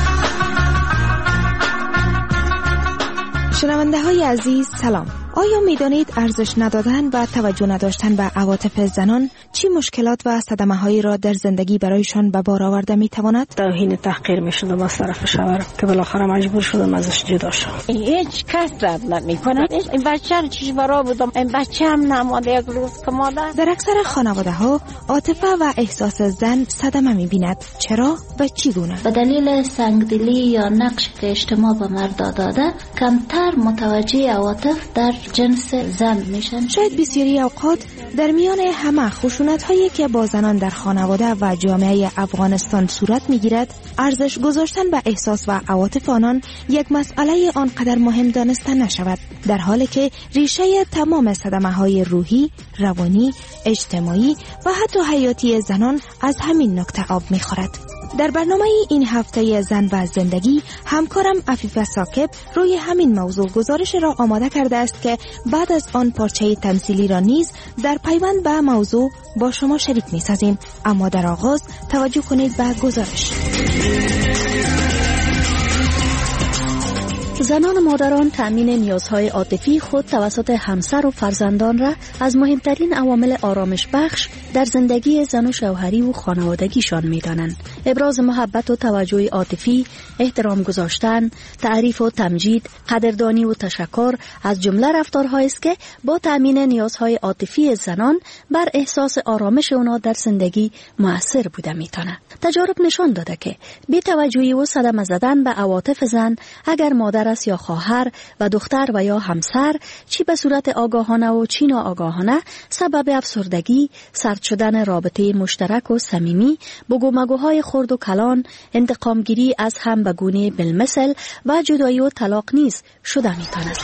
شنونده های عزیز سلام. آیا می دانید ارزش ندادن و توجه نداشتن به عواطف زنان چی مشکلات و صدمه هایی را در زندگی برایشان به بار آورده می تواند؟ توهین تحقیر می شدم از طرف شوهرم که بالاخره مجبور شدم ازش جدا شدم. هیچ کس رد نمی کند. این بچه رو چیش برا بودم، این بچه هم نماده یک روز که مادر. در اکثر خانواده ها عاطفه و احساس زن صدمه می بیند. چرا و چی گونه؟ به دلیل سنگدلی یا نقش که اجتماع به مرد داده کمتر متوجه عواطف در جنس زن میشن. شاید بسیاری اوقات در میان همه خشونت هایی که با زنان در خانواده و جامعه افغانستان صورت میگیرد، ارزش گذاشتن به احساس و عواطف آنان یک مسئله آنقدر مهم دانسته نشود. در حالی که ریشه تمام صدمه‌های روحی، روانی، اجتماعی و حتی حیاتی زنان از همین نکته آب می‌خورد. در برنامه این هفته زن و زندگی همکارم عفیفه ثاقب روی همین موضوع گزارش را آماده کرده است که بعد از آن پارچه تمثیلی را نیز در پیوند به موضوع با شما شریک می‌سازیم. اما در آغاز توجه کنید به گزارش. زنان و مادران تأمین نیازهای عاطفی خود توسط همسر و فرزندان را از مهمترین عوامل آرامش بخش در زندگی زن و شوهری و خانوادگیشان می‌دانند. ابراز محبت و توجه عاطفی، احترام گذاشتن، تعریف و تمجید، قدردانی و تشکر از جمله رفتارهایی است که با تأمین نیازهای عاطفی زنان بر احساس آرامش آنها در زندگی مؤثر بوده می‌تواند. تجارب نشان داده که بی‌توجهی و صدمه زدن به عواطف زن، اگر مادر است یا خواهر و دختر و یا همسر، چی به صورت آگاهانه و چی ناآگاهانه، سبب افسردگی، سرد شدن رابطه مشترک و صمیمی، بگومگوهای خرد و کلان، انتقامگیری از هم به گونه بالمثل و جدایی و طلاق نیز شده می‌تواند.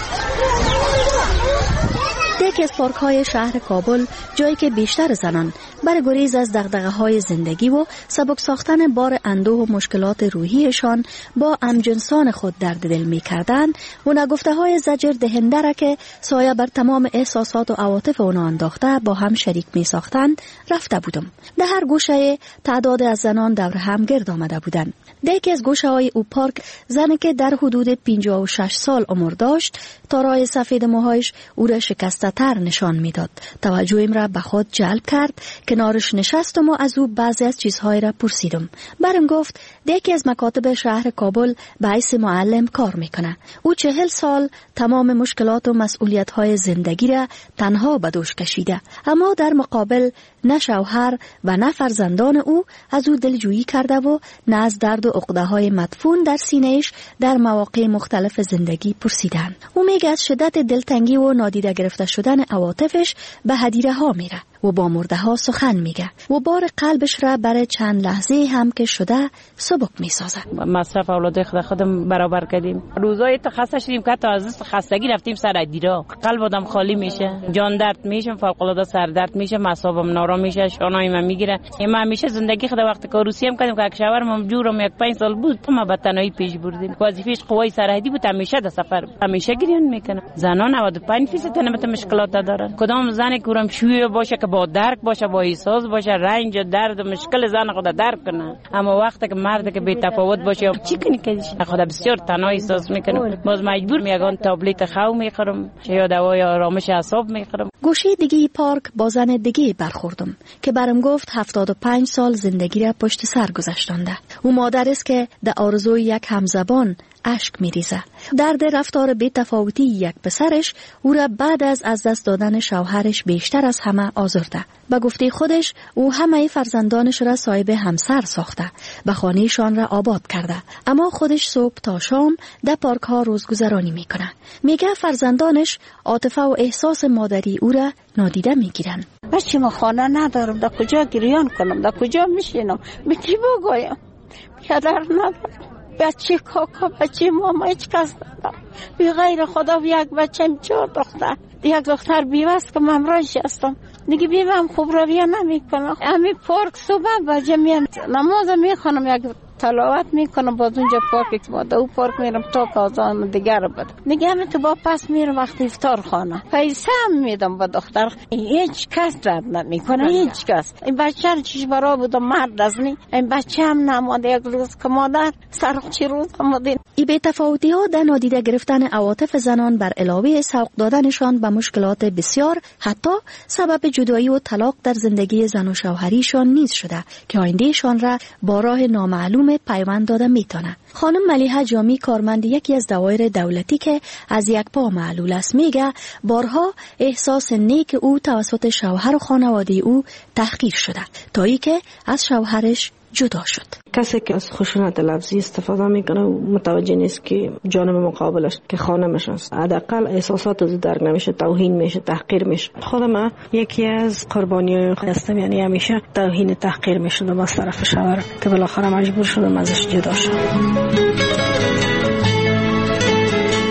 یکی از پارک‌های شهر کابل، جایی که بیشتر زنان برای گریز از دغدغه‌های زندگی و سبک ساختن بار اندوه و مشکلات روحیشان با همجنسان خود درد دل می‌کردند و نگفته‌های زجر دهنده را که سایه بر تمام احساسات و عواطف آنها انداخته با هم شریک می‌ساختند رفته بودم. در هر گوشه تعداد از زنان دور هم گرد آمده بودند. در یکی از گوشه‌های او پارک، زنی که در حدود 56 سال عمر داشت، تارای سفید موهایش او را شکسته‌تر نشان میداد. توجهم را به خود جلب کرد. کنارش نشستم و از او بعضی از چیزهای را پرسیدم. برم گفت در یکی از مکاتب شهر کابل به حیث معلم کار میکنه. او 40 سال تمام مشکلات و مسئولیت‌های زندگی را تنها به دوش کشیده، اما در مقابل نه شوهر و نه فرزندان او از او دلجویی کرده و نه از درد و عقده‌های مدفون در سینه‌اش در مواقع مختلف زندگی پرسیدن. او میگه از شدت دلتنگی و نادیده گرفته شدن عواطفش به هدیره ها میره و با مرده ها سخن میگه و بار قلبش را برای چند لحظه هم که شده سبک میسازه. مصرف اولاد خودم برابر کردیم. روزای خسته شدیم که تا از خستگی رفتیم سر هدیره. قلب آدم خالی میشه، جان درد میشه، فوق العاده سر درد میشه، اعصابم نارام میشه، شانای من میگیره. من همیشه زندگی خود وقت کاروسی هم کردیم که شوهرم جورم 1-5 سال بود، ما به تنهایی پیش بردیم. وظیفه‌اش قوای سرحدی بود، همیشه در سفر همیشه گریان میکنه. زنان 95% نسبت مشکلات دارن. کدام زنی کورم شوی باشه که با درک باشه، با احساس باشه، رنج و درد و مشکل زن خود درک کنه. اما وقتی که مرد که بی تفاوت باشه چی کنی که خود بسیار تنها احساس میکنه، باز مجبور میگم تابلت خو میخورم یا دوای آرامش اعصاب میخورم. گوشه دیگه پارک با زن دیگه برخوردم که برام گفت 75 سال زندگی را پشت سر گذاشتنده. او مادر است که در آرزوی یک همزبان اشک میریزه. درد رفتار بی‌تفاوتی یک پسرش او را بعد از دست دادن شوهرش بیشتر از همه آزرده. به گفته خودش او همه فرزندانش را صاحب همسر ساخته، به خانهشان را آباد کرده، اما خودش صبح تا شام در پارک ها روزگذرانی میکنه. میگه فرزندانش عاطفه و احساس مادری او را نادیده میگیرن. بچه ما خانه ندارم، در کجا گریان کنم، در کجا میشینم، به کی بگویم؟ پدر ندارم، بچه کاکا، بچه ماما، هیچ کس ندارم بی غیر خدا. یک بچه 4 دختر، یک دختر بیوست که ممراش هستم دیگه. بیوام خوب رویه نمی کنم. همین پارک صبح بجه میام نماز میخونم، یک تلاوت میکنم، باز اونجا پارک ماده او پارک میرم تا کازان دیگر بده. دیگه همین تو با پس میرم وقتی افطار خانه پیسه هم میدم با دختر. هیچ کس رد نمیکنه، هیچ کس. این بچه رو چیش برا بودم مرد از نی، این بچه هم نماده یک روز که مادر سرخچی روز آمده. ای بی‌تفاوتی ها در نادیده گرفتن عواطف زنان بر علاوه سوق دادنشان به مشکلات بسیار، حتی سبب جدایی و طلاق در زندگی زن و شوهریشان نیز شده که آیندهشان را با راه نامعلوم پیوند داده میتونه. خانم ملیحه جامی، کارمند یکی از دوایر دولتی که از یک پا معلول است، میگه بارها احساس نیک او توسط شوهر و خانواده او تحقیر شده تا ای که از شوهرش جدا شد. کسی که از خشونت لفظی استفاده میکنه و متوجه نیست که جانب مقابلش که خانمش است، حداقل احساسات از درک نمیشه، توهین میشه، تحقیر میشه. خودم یکی از قربانیای هستم، یعنی همیشه توهین تحقیر میشدم از طرف شوهرم که بالاخره مجبور شدم ازش جدا شم.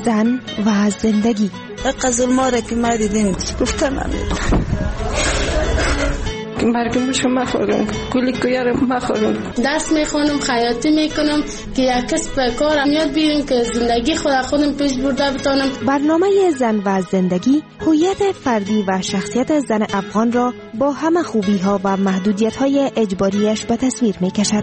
زن و زندگی. ظلما را که ما دیدیم گفتم که مرگم شما مخورم، کلی کویارم مخورم. دست میخونم، خیاطی میکنم که یک کسب کارم یاد بگیرم که زندگی خودم پیش برده بتانم. برنامه زن و زندگی هویت فردی و شخصیت زن افغان را با همه خوبی ها و محدودیت های اجباریش به تصویر میکشد.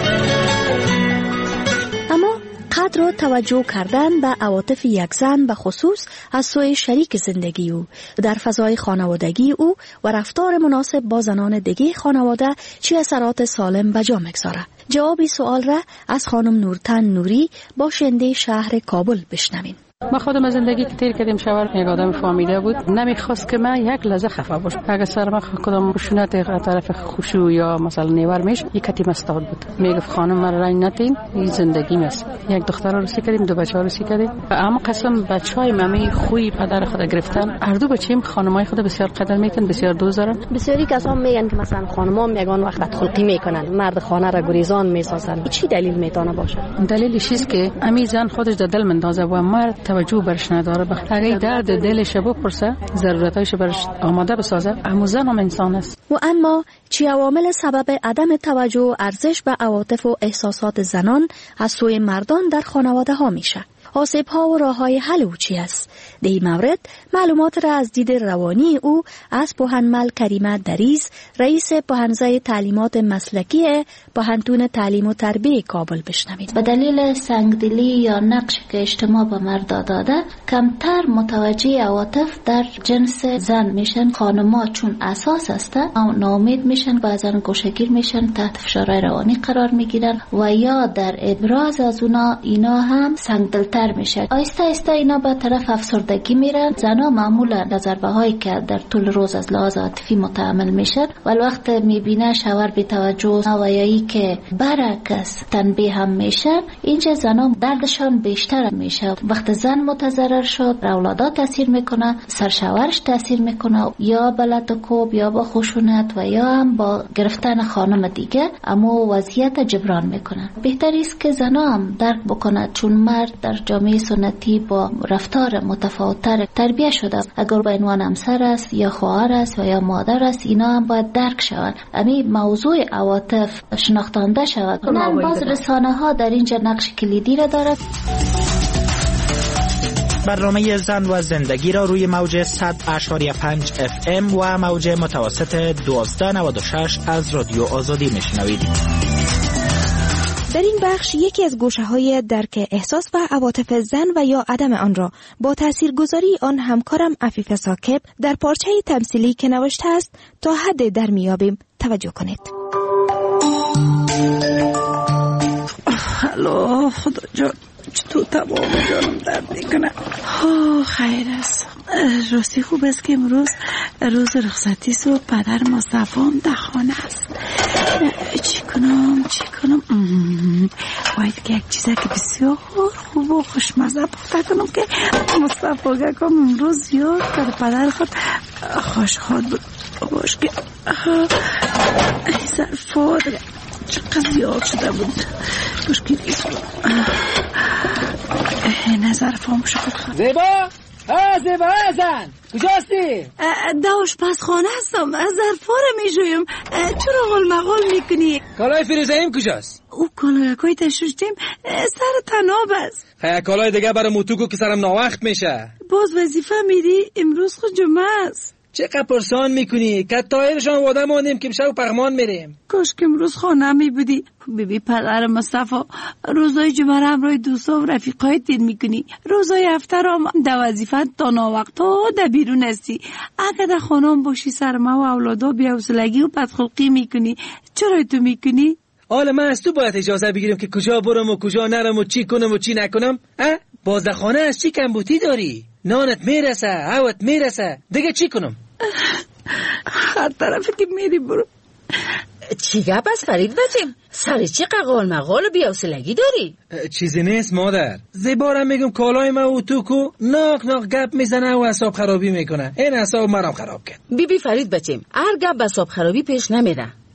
قدر توجه کردن به عواطف یک زن به خصوص از سوی شریک زندگی او در فضای خانوادگی او و رفتار مناسب با زنان دیگه خانواده چه اثرات سالم به جا میگذاره؟ جواب سوال را از خانم نورتن نوری باشنده شهر کابل بشنویم. ما خودم از زندگی که تیر کردیم شوهر یک آدم فامیله بود، نمیخواست که من یک لحظه خفه باشم. اگه سر ما کدام خشونت طرف خوشو یا مثلا نیور میش یک کتی مستاد بود، میگفت خانم من رنگ نتین، این زندگی است. یک دختر رو رسی کردیم، دو بچه ها رسی کردیم، اما قسم بچهای ممی خوی پدر خود گرفتن. هر دو بچیم خانمای خود بسیار قدر میکنن، بسیار دوست دارن. بسیاری کسا میگن که مثلا خانمام یگان وقت بدخلقی میکنن، مرد خانه را گریزان میسازن. چی دلیل میتونه باشه؟ دلیلش چیست که امی زن خودش در دل مندازه و مرد توجه برش نداره. اگه درد دلش بپرسه، ضرورتایش برش آماده بسازه، اما زن هم انسان است. و اما چی عوامل سبب عدم توجه و ارزش به عواطف و احساسات زنان از سوی مردان در خانواده ها میشه؟ آسیب‌ها و راه‌های حل او چی است؟ در این مورد معلومات را از دید روانی او از پوهنمل کریمه دریز، رئیس پوهنزه تعلیمات مسلکی پوهنتون تعلیم و تربیه کابل بشنوید. به دلیل سنگدلی یا نقش که اجتماع به مرد داده، کمتر متوجه عواطف در جنس زن میشن. خانم‌ها چون اساس هستن، ناامید میشن، بعضن گوشه‌گیر میشن، تحت فشار روانی قرار میگیرن و یا در ابراز از اینا هم سنگدلتر میشه. آیسته آیسته اینا به طرف افسردگی میرن. زنا معمولا ضربه هایی که در طول روز از لحاظ عاطفی متحمل میشن، ولی وقت میبینه شوهر بی توجه و یایی که برعکس تنبیه هم میشن، اینجا زنا دردشان بیشتر میشه. وقت زن متضرر شد، اولادها تاثیر میکنه، سرشوهرش تاثیر میکنه، یا با لطکوب یا با خشونت و یا هم با گرفتن خانم دیگه، اما وضعیت جبران میکنن. بهتر است که زنا هم درک بکنه، چون مرد در جامعه سنتی با رفتار متفاوت‌تر تربیت شده. اگر به عنوان همسر است یا خواهر است و یا مادر است، اینا هم باید درک شود. امی موضوع عواطف شناختانده شود. نه باز رسانه ها در اینجا نقش کلیدی را دارد. برنامه زن و زندگی را روی موج 100.5 FM و موج متوسط 1296 از رادیو آزادی میشنوید. در این بخش یکی از گوشه‌های درک احساس و عواطف زن و یا عدم آن را با تاثیرگذاری آن همکارم عفیفه ساکب در پارچه تمثیلی که نوشته است تا حد در میابیم توجه کنید. الو خدا جان، چطور تمام جانم درد میکنه. خیر است. راستی خوب است که امروز روز رخصتی و پدر مصطفی در خانه است. چی کنم باید که یک چیزی که بسیار خوب و خوشمزه پخته کنم که مصطفی گکم امروز زیاد کرد. پدر خود خوشحال بود باش که ظرفات چقدر زیاد شده بود باش که نیست نظر فاموش خود. زیبا زیبا زن کجاستی؟ داش پس خانه هستم، ظرفا رو میجویم. چرا غلمغال میکنی؟ کالای فیروزه‌ایم کجاست؟ او کالای کوی تشوشتیم سر تناب است. خیلی کالای دیگه برای موتوگو که سرم ناوقت میشه. باز وظیفه میری؟ امروز خود جمعه است. چقدر پرسان میکنی؟ که تایرشان واده ماندیم که امشب پغمان میریم. کاش که امروز خانه میبودی. ببین پدر مصطفی، روزای جمعه را همراه دوستا و رفیقای تیر میکنی، روزای هفته را در وظیفه تا ناوقت ها در بیرون هستی. اگه در خانه باشی سر ما و اولادا بی‌حوصلگی و بدخلقی میکنی. چرا تو میکنی؟ حالا من از تو باید اجازه بگیرم که کجا برم و کجا نرم و چی کنم و چی نکنم؟ باز در خانه از چی کمبوتی داری؟ نانت میرسه، هوت میرسه، دیگه چی کنم؟ هر طرفی که میری برو. چی گپ است فرید بچیم؟ سر چی ققال مقال و بی‌حوصلگی داری؟ چیزی نیست مادر. زیبارم میگم کالای ما و تو کو ناک گپ میزنه و اعصاب خرابی میکنه. این اعصاب مرام خراب کرد. بی فرید بچیم، هر گپ اعصاب خرابی پیش نمیره.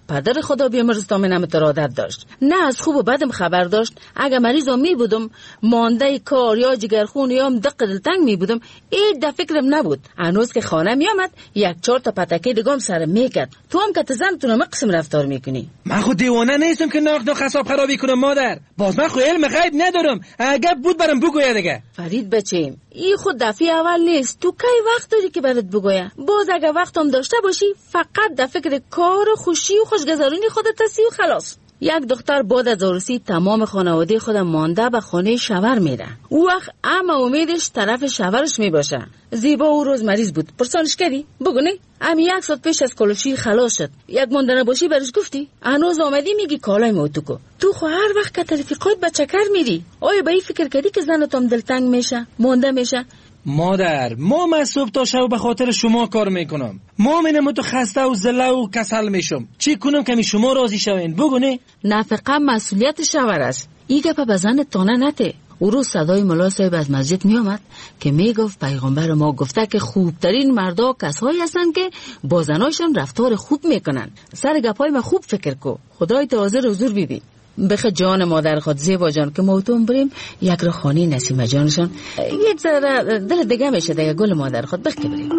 پدر خدا بیامرز تا منم عادت داشت، نه از خوب و بدم خبر داشت. اگه مریضم می بودم، مانده کار یا جگرخون یا دق دلتنگ می بودم، این در فکرم نبود. هنوز که خانه می آمد 1-4 تا پتکه دیگم سرم میکرد. تو هم که زنتون هم قسم رفتار میکنی. من خود دیوانه نیستم که ناخ حساب خرابی کنم مادر. باز من خود علم غیب ندارم. اگه بود برام بگویا دیگه. فرید بچیم، این خود دفعه اول نیست. تو کی وقت داری که برات بگویا؟ باز اگه وقتم داشته باشی فقط در فکر کار و خوشی و خوشگذرونی خودت هستی و خلاص. یک دختر بعد از عروسی تمام خانواده خودم مانده به خانه شوهر میره. او وقت اما امیدش طرف شوهرش میباشه. زیبا او روز مریض بود. پرسانش کردی؟ بگو نه. امی 1 ساعت پیش از کلوشی خلاص شد. یک مانده نباشی برش گفتی؟ هنوز آمدی میگی کالای موتوکو. تو خو هر وقت که رفیقات به چکر میری. آیا به این فکر کردی که زنتم دلتنگ میشه؟ مانده میشه؟ مادر، من صبح تا شب به خاطر شما کار میکنم. من تو خسته و زله و کسل میشم. چی کنم که شما راضی شوین؟ بگو نه. نفقه مسئولیت شوهر است. این گپ به زن تانه نته. او روز صدای ملا صاحب از مسجد می آمد که می گفت پیغمبر ما گفته که خوبترین مردا کسایی هستند که با زناشون رفتار خوب میکنن. سر گپای ما خوب فکر کو. خدای تو حاضر حضور بیبی. بخه جان مادر خود زیبا جان که موتون بریم یک رو خانه نسیمه جانشان یک ذره دل دیگه میشه دیگه. گل مادر خود بخه بریم.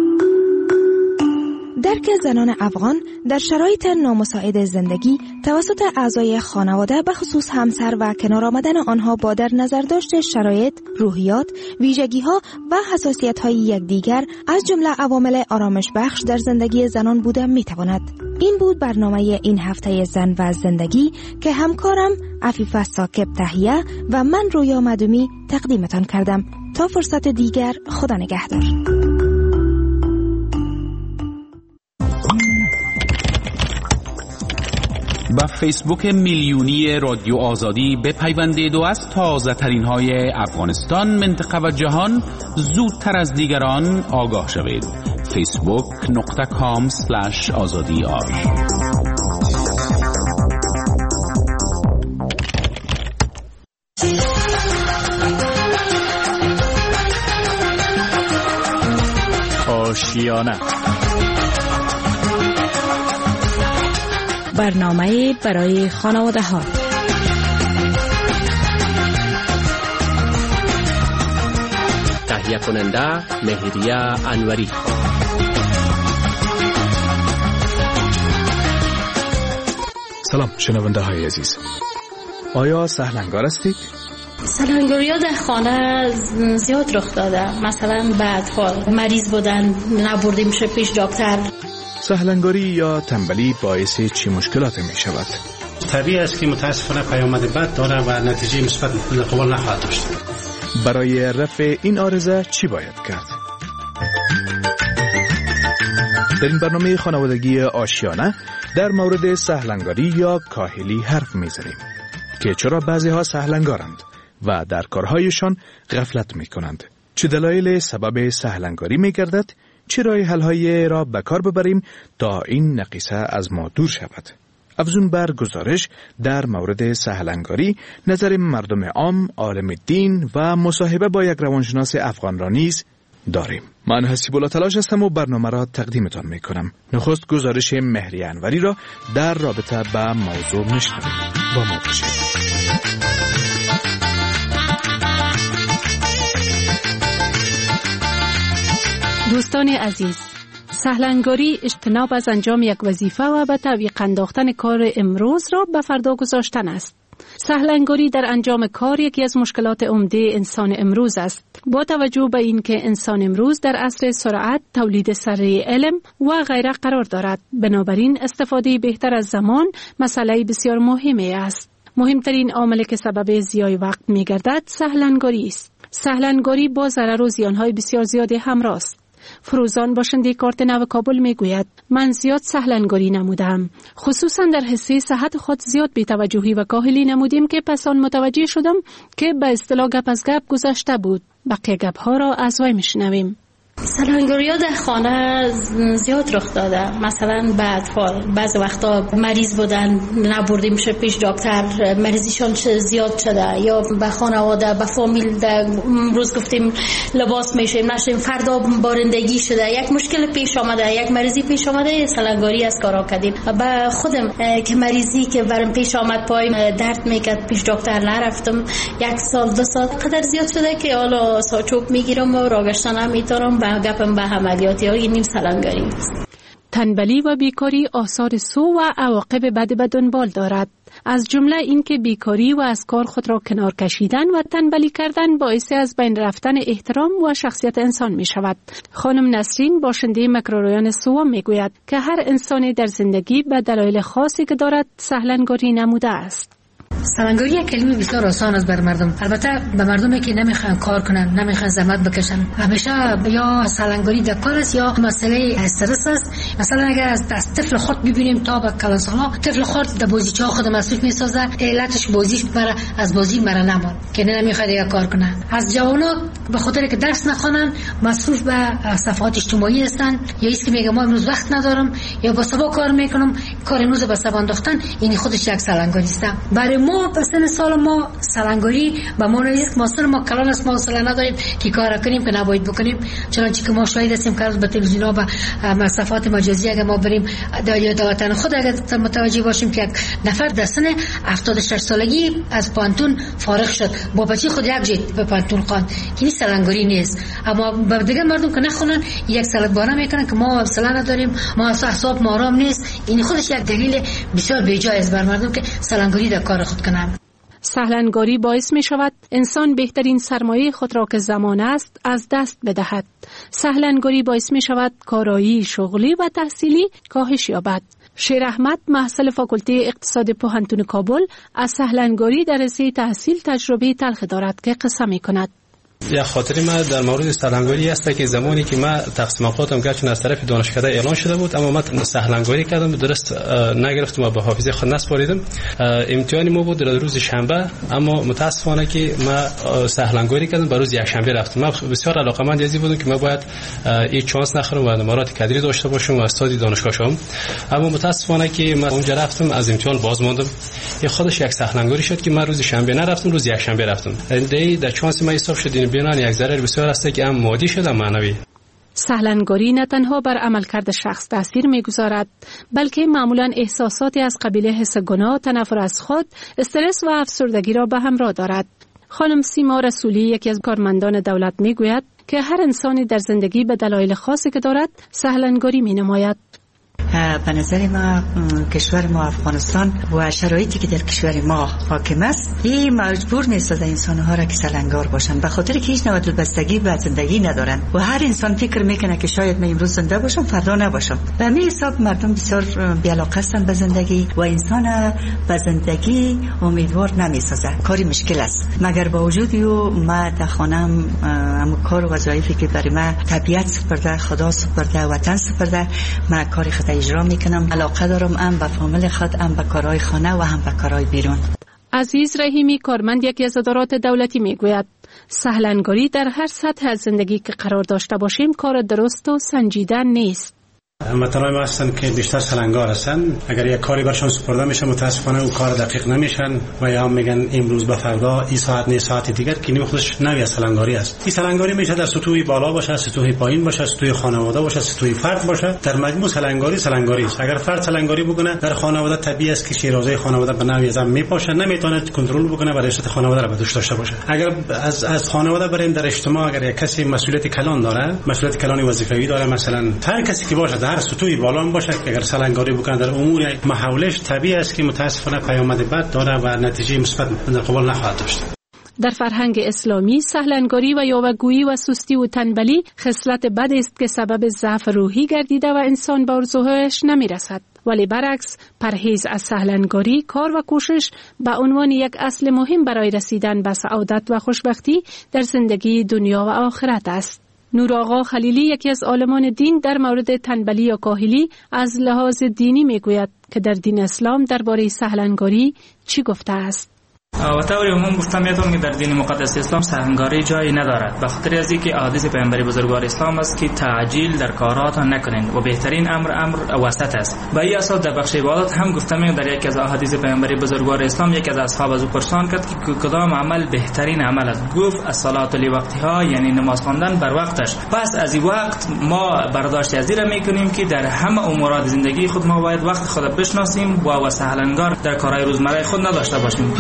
درک زنان افغان در شرایط نامساعد زندگی توسط اعضای خانواده به خصوص همسر و کنار آمدن آنها با در نظر داشت شرایط، روحیات، ویژگی‌ها و حساسیت‌های یکدیگر از جمله عوامل آرامش بخش در زندگی زنان بوده می‌تواند. این بود برنامه این هفته زن و زندگی که همکارم عفیفه ساکب تهیه و من رویا مدومی تقدیمتان کردم. تا فرصت دیگر، خدا نگهدار. با فیسبوک میلیونی رادیو آزادی بپیوندید و از تازه ترین های افغانستان، منطقه و جهان زودتر از دیگران آگاه شوید. facebook.com/azadi.ar آشیانه، برنامه برای خانواده ها. تهیه کننده مهریه انوری. سلام شنونده های عزیز، آیا سهلنگار هستید؟ سهلنگاری ها در خانه زیاد رخ داده. مثلا بعدها مریض بودن نبردیم میشه پیش دکتر. سهلنگاری یا تنبلی باعث چی مشکلات می شود؟ طبیعی است که متاسفانه پیامد بد داره و نتیجه مثبت قبول نخواهد داشت. برای رفع این عارضه چی باید کرد؟ در این برنامه خانوادگی آشیانه در مورد سهلنگاری یا کاهلی حرف می‌زنیم که چرا بعضی ها سهلنگارند و در کارهایشان غفلت می‌کنند. چه دلایل سبب سهلنگاری می‌گردد؟ چه راه حل‌هایی را به کار ببریم تا این نقیصه از ما دور شود؟ افزون بر گزارش در مورد سهلنگاری، نظر مردم عام، عالم دین و مصاحبه با یک روانشناس افغان را نیز داریم. من حسیب الله تلاش هستم و برنامه را تقدیمتان می کنم. نخست گزارش مهریه انوری را در رابطه با موضوع میشنویم. با ما باشید. دوستان عزیز، سهلنگاری اجتناب از انجام یک وظیفه و به تعویق انداختن کار امروز را به فردا گذاشتن است. سهلنگاری در انجام کار یکی از مشکلات عمده انسان امروز است. با توجه به اینکه انسان امروز در عصر سرعت، تولید سریع علم و غیره قرار دارد، بنابراین استفاده بهتر از زمان مسئله بسیار مهمی است. مهمترین عاملی که سبب ضیاع وقت می‌گردد سهلنگاری است. سهلنگاری با ضرر و زیان‌های بسیار زیادی همراه است. فروزان باشنده کارت نو کابل میگوید من زیاد سهلنگاری نمودم، خصوصا در حصه صحت خود زیاد بی‌توجهی و کاهلی نمودیم که پس آن متوجه شدم که به اصطلاح گپ از گپ گذشته بود. بقیه گپ ها را از وی میشنویم. سلنگاری‌ها در خانه زیاد رخ داده. مثلا بعض وقتا مریض بودن نبرده میشه پیش دکتر، مریضیشان زیاد شده، یا به خانواده به فامیل امروز گفتیم لباس میشیم نشیم فردا بارندگی شده، یک مشکل پیش آمده، یک مریضی پیش آمده، سلنگاری از کارا کردیم. با خودم که مریضی که برام پیش آمد پایم درد میکرد پیش دکتر نرفتم، 1 سال 2 سال قدر زیاد شده که حالا ساچوب میگیرم و راگشتن نمیتونم و گپم به عملیاتی های نیم سلنگاری است. تنبلی و بیکاری آثار سو و عواقب بد به دنبال دارد. از جمله این که بیکاری و از کار خود را کنار کشیدن و تنبلی کردن باعث از بین رفتن احترام و شخصیت انسان می شود. خانم نسرین باشنده مکروریان سو می گوید که هر انسانی در زندگی به دلایل خاصی که دارد سهلنگاری نموده است. سلنگاری یک کلمه بسیار آسان است بر مردم، البته به مردمی که نمیخوان کار کنن، نمیخوان زحمت بکشن، همیشه یا سلنگاری در کار است یا مسئله استرس است. مثلا اگر از طفل خود ببینیم تا به کلان سالا، طفل خود در بازیچه خود مصروف میسازه، علتش بازیش برای از بازی مرا نمان که نمیخواد دیگه کار کنه. از جوانا به خاطر که درس نخوانن مصروف به صفحات اجتماعی هستن، یا ایست که میگه ما امروز وقت ندارم یا با سبا کار میکنم، کار امروز به سبا انداختن، این خودش یک سلنگاری است. برای ما پسن سال ما سلنگاری به ما نیست که ما کلان است، ما حوصله نداریم که کار کنیم که نباید بکنیم، چنانچه که ما شاهد هستیم که به تلویزیون و به صفحات مجازی اگر ما بریم در وطن خود اگر متوجه باشیم که یک نفر در سن 76 سالگی از پانتون فارغ شد، با بچه خود یک جیت به پانتون خواند، که این سلنگاری نیست. اما به دیگه مردم که نخونن یک سلک بانه میکنن که ما حوصله نداریم، ما اعصاب ما آرام نیست، این خودش یک دلیل بسیار بی‌جای است بر مردم که سلنگاری در کار خود کنن. سهلنگاری باعث می شود انسان بهترین سرمایه خود را که زمان است از دست بدهد. سهلنگاری باعث می شود کارایی شغلی و تحصیلی کاهش یابد. شیر احمد محصل فاکولته اقتصاد پوهنتون کابل از سهلنگاری در رشته تحصیل تجربه تلخ دارد که قصه می کند. یک خاطری ما در مورد سهلنگاری است که زمانی که ما تقسیم اوقاتم گرچه از طرف دانشکده اعلان شده بود، اما من سهلنگاری کردم، درست نگرفتم و به حافظه خود نسپاریدم. امتحان ما بود در روز شنبه، اما متاسفانه که ما سهلنگاری کردم به روز یک شنبه رفتم. من بسیار علاقه‌مند ازی بودم که ما باید این چانس نخورم و نمرات کادری داشته باشم و استادی دانشگاه شوم، اما متاسفانه که من اونجا رفتم از امتحان باز ماندم. این خودش یک سهلنگاری شد که من روز شنبه نرفتم، روز یک شنبه رفتم. در چانس ما حساب شد بیان یک ضرر بسیار است که هم مادی شده معنوی. سهلنگاری نه تنها بر عملکرد شخص تاثیر می‌گذارد، بلکه معمولاً احساساتی از قبیل حس گناه، تنفر از خود، استرس و افسردگی را به همراه دارد. خانم سیما رسولی یکی از کارمندان دولت می‌گوید که هر انسانی در زندگی به دلایل خاصی که دارد سهلنگاری می‌نماید. به نظر ما کشور ما افغانستان و شرایطی که در کشور ما حاکم است، این مجبور می‌سازه انسان‌ها را که سلنگار باشند، به خاطر که هیچ نوع دلبستگی به زندگی ندارند و هر انسان فکر میکنه که شاید من امروز زنده باشم فردا نباشم. به همین حساب مردم بسیار بی‌علاقه هستند به زندگی و انسان به زندگی امیدوار نمی‌سازه. کاری مشکل است، مگر با وجود ما در خانم کار و وظایفی که برای ما طبیعت سپرده، خدا سپرده، وطن سپرده، ما کاری خود اجرا میکنم. علاقه دارم هم به فامیل خود، هم به کارهای خانه و هم به کارهای بیرون. عزیز رحیمی کارمند یکی از ادارات دولتی میگوید سهلنگاری در هر سطح از زندگی که قرار داشته باشیم کار درست و سنجیده نیست. هموطنان ما هستن که بیشتر سلنگار هستن، اگر یک کاری برشان سپرده میشه متاسفانه اون کار دقیق نمیشن و یا میگن امروز به فردا این ساعت نه ساعت دیگر که نیم خودش نوی سلنگاری است. این سلنگاری میشه در سطوح بالا باشه، سطوح پایین باشه، سطوح خانواده باشه، سطوح فرد باشه. در مجموع سلنگاری است. اگر فرد سلنگاری بکنه در خانواده طبیعی است که شیرازه خانواده به نوی ازم میپاشه، نمیتونه کنترل بکنه و رشد خانواده را به دوش داشته باشه. اگر از خانواده بریم در اجتماع، اگر یک کسی مسئولیت کلان داره، مسئولیت کلانی وظیفه‌ای داره، مثلا هر کسی که باشه هر سطوحی بالا باشه که اگر سلنگاری بکنه در امور محولش طبیعی است که متاسفانه پیامد بد داره و نتیجه مثبت در قبال نخواهد داشت. در فرهنگ اسلامی سهلنگاری و یاوه‌گویی و سستی و تنبلی خصلت بد است که سبب ضعف روحی گردیده و انسان به آرزوهایش نمیرسد، ولی برعکس پرهیز از سهلنگاری، کار و کوشش به عنوان یک اصل مهم برای رسیدن به سعادت و خوشبختی در زندگی دنیا و آخرت است. نور آقا خلیلی یکی از عالمان دین در مورد تنبلی یا کاهلی از لحاظ دینی میگوید که در دین اسلام درباره سهلنگاری چی گفته است. و طور عموم گفتم میتونم که در دین مقدس اسلام سهلنگاری جایی ندارد، به خاطر از اینکه احادیث پیامبر بزرگوار اسلام است که تعجیل در کارات نکنین و بهترین امر وسط است. به این اساس در بخش عبادات هم گفتم در یکی از احادیث پیامبر بزرگوار اسلام یک از اصحاب از او پرسان کرد که کدام عمل بهترین عمل است. گفت الصلاه لوقتها، یعنی نماز خواندن بر وقتش. پس از این وقت ما برداشت از این میکنیم که در همه امورات زندگی خود ما باید وقت خود بشناسیم و سهلنگار در کارهای روزمره خود نداشته باشیم.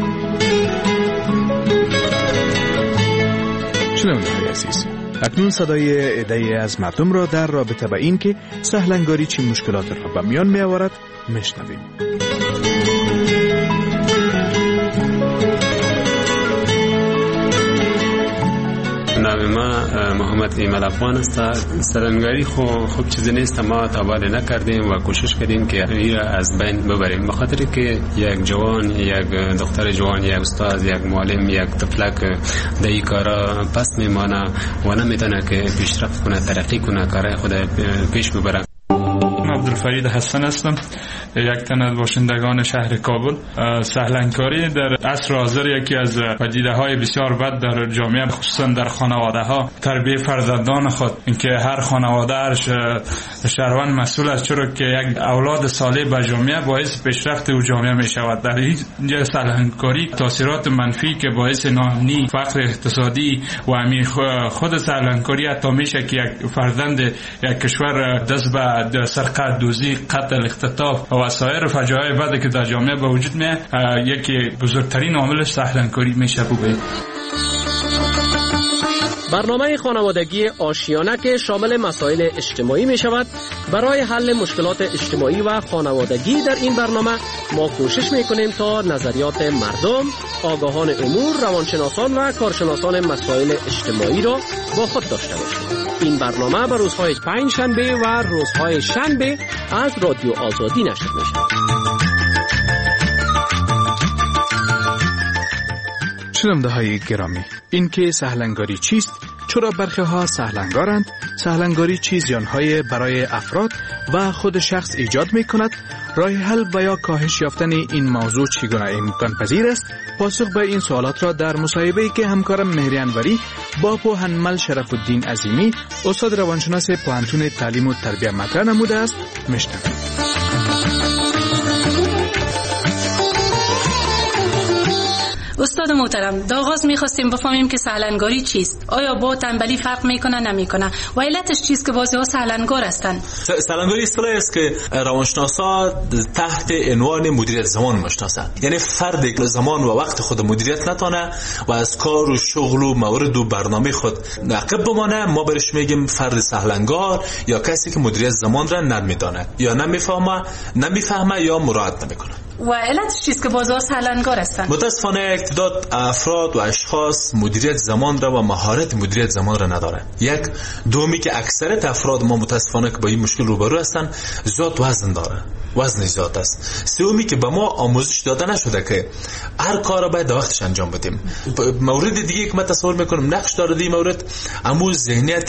شنونده‌های عزیز، اکنون صدای عده‌ای از مردم را در رابطه با این که سهلنگاری چه مشکلات را به میان می‌آورد میشنویم. نام ما محمد ایمل افغان است. سهلنگاری خوب چیزی نیست، ما تابال نکردیم و کوشش کردیم که این را از بین ببریم، به خاطر که یک جوان، یک دختر جوان، یک استاد، یک معلم، یک طفلک در این کارا پس میمانه و نمیتونه که پیشرفت کنه، ترقی کنه، کارهای خود پیش ببره. عبدالفرید حسن هستم، یک تن از باشندگان شهر کابل. سهلنگاری در عصر حاضر یکی از پدیده‌های بسیار بد در جامعه، خصوصا در خانواده‌ها. تربیت فرزندان خود، اینکه هر خانواده هر شهروند مسئول است، چرا که یک اولاد صالح به جامعه باعث پیشرفت او جامعه می شود. در اینجا سهلنگاری تاثیرات منفی که باعث ناامنی، فقر اقتصادی و همین خود سهلنگاری حتی میشه که یک فرزند یک کشور دست به سرقت، دزدی، قتل، اختطاف و سایر فجایع بعد که در جامعه به وجود میاد، یکی بزرگترین عاملش سهلنگاری میشه. برنامه خانوادگی آشیانه که شامل مسائل اجتماعی می شود. برای حل مشکلات اجتماعی و خانوادگی در این برنامه ما کوشش می کنیم تا نظریات مردم، آگاهان امور، روانشناسان و کارشناسان مسائل اجتماعی را با خود داشته باشیم. این برنامه به روزهای پنجشنبه و روزهای شنبه از رادیو آزادی نشر می شود. شنونده‌های گرامی، این که سهلنگاری چیست، چرا برخی ها سهلنگارند، سهلنگاری چه زیان‌های برای افراد و خود شخص ایجاد می‌کند، راه حل و یا کاهش یافتن این موضوع چگونه امکان پذیر است، پاسخ به این سوالات را در مصاحبه‌ای که همکارم مهری انوری با پوهنمل شرف الدین عظیمی، استاد روانشناس پوهنتون تعلیم و تربیت مطرح نموده است میشنویم. استاد محترم، در آغاز می‌خواستیم بفهمیم که سهلنگاری چیست. آیا با تنبلی فرق می‌کنه نمی‌کنه و علتش چیست که بعضی‌ها سهلنگار هستند؟ سهلنگاری اصطلاحی است که روانشناسا تحت عنوان مدیریت زمان می‌شناسند. یعنی فردی که زمان و وقت خود مدیریت نتونه و از کار و شغل و موارد و برنامه خود عقب بمانه، ما برش میگیم فرد سهلنگار یا کسی که مدیریت زمان را نمی‌داند یا نمی‌فهمه یا مراعات نمی‌کنه. و علتش چیست که بعضی‌ها سهلنگار هستند؟ متاسفانه تعداد افراد و اشخاص مدیریت زمان را و مهارت مدیریت زمان را ندارند. یک دومی که اکثریت افراد ما متاسفانه که با این مشکل روبرو هستند، زیاد وزن داره، وزن زیاد است. سومی که به ما آموزش داده نشده که هر کار را باید در وقتش انجام بدیم. مورد دیگه که من تصور میکنم نقش داره این مورد، امو ذهنیت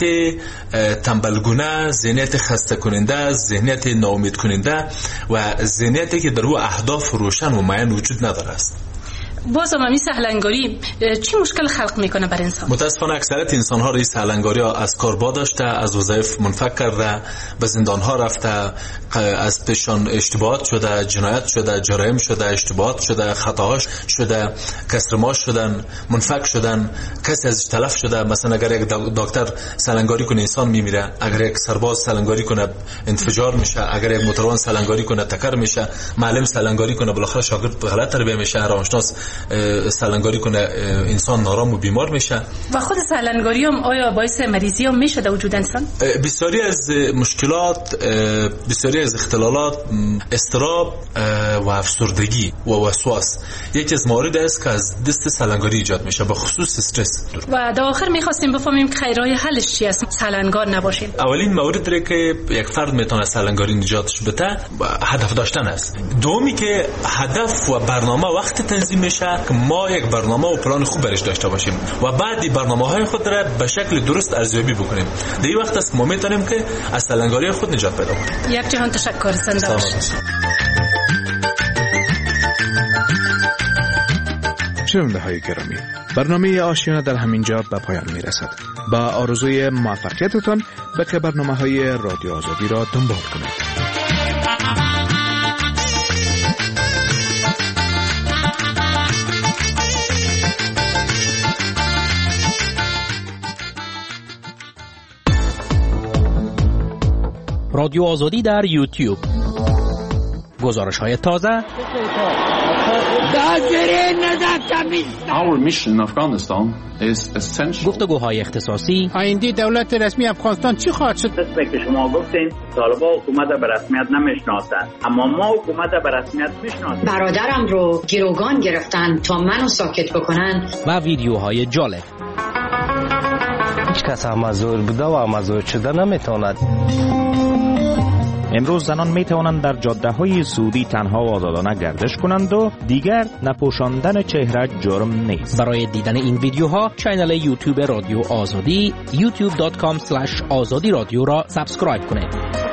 تنبلگونه، ذهنیت خسته کننده، ذهنیت ناامید کننده و ذهنیتی که در او اهداف روشن و معین وجود نداره است. باز هم سهلنگاری چی مشکل خلق میکنه بر انسان؟ متاسفانه اکثریت انسان ها روی سهلنگاری ها از کار داشته، از وظایف منفک کرده، به زندان ها رفته، از پیشان اشتباهات شده، جنایت شده، جرایم شده، اشتباهات شده، خطاهاش شده، کسر معاش شدن، منفک شدن، کسی از تلف شده. مثلا اگر یک دکتر سهلنگاری کنه انسان میمیره، اگر یک سرباز سهلنگاری کنه انفجار میشه، اگر یک موتروان سهلنگاری کنه تکر میشه، معلم سهلنگاری کنه بالاخره شاگرد غلط تربیت میشه، روانشناس سهلنگاری کنه انسان نارام و بیمار میشه. و خود سهلنگاری هم آیا باعث مریضی هم میشه در وجود انسان؟ بسیاری از مشکلات، بسیاری از اختلالات، اضطراب و افسردگی و وسواس یکی از موارد است که از دست سهلنگاری ایجاد میشه، به خصوص استرس. و در آخر میخواستیم بفهمیم که خیرهای حلش چی است سهلنگار نباشیم. اولین موردی که یک فرد میتونه سهلنگاری نجاتش بده هدف داشتن است. دومی که هدف و برنامه وقت تنظیم میشه که ما یک برنامه و پلان خوب برش داشته باشیم و بعد این برنامه‌های خود را به شکل درست ارزیابی بکنیم. در این وقت است ما میتونیم که از سهلنگاری خود نجات پیدا کنیم. یک جهان تشکر. زنده باشید. شنونده های گرامی، برنامه آشیانه در همین جا به پایان می رسد. با آرزوی موفقیتتان به برنامه های رادیو آزادی را دنبال کنید. رادیو آزادی در یوتیوب، گزارش های تازه، گفتگوهای اختصاصی. آینده دولت رسمی افغانستان چی خواهد شد؟ که شما گفتین طالبان حکومت به رسمیت نمیشناسند، اما ما حکومت به رسمیت میشناسیم. برادرم رو گروگان گرفتن تا منو ساکت بکنن. و ویدیوهای جالب. هیچ کس مزور بوده و مزور شده نمیتواند. امروز زنان می توانند در جاده‌های سعودی تنها و آزادانه گردش کنند و دیگر نپوشاندن چهره جرم نیست. برای دیدن این ویدیوها کانال یوتیوب رادیو آزادی youtube.com/azadi radio را سابسکرایب کنید.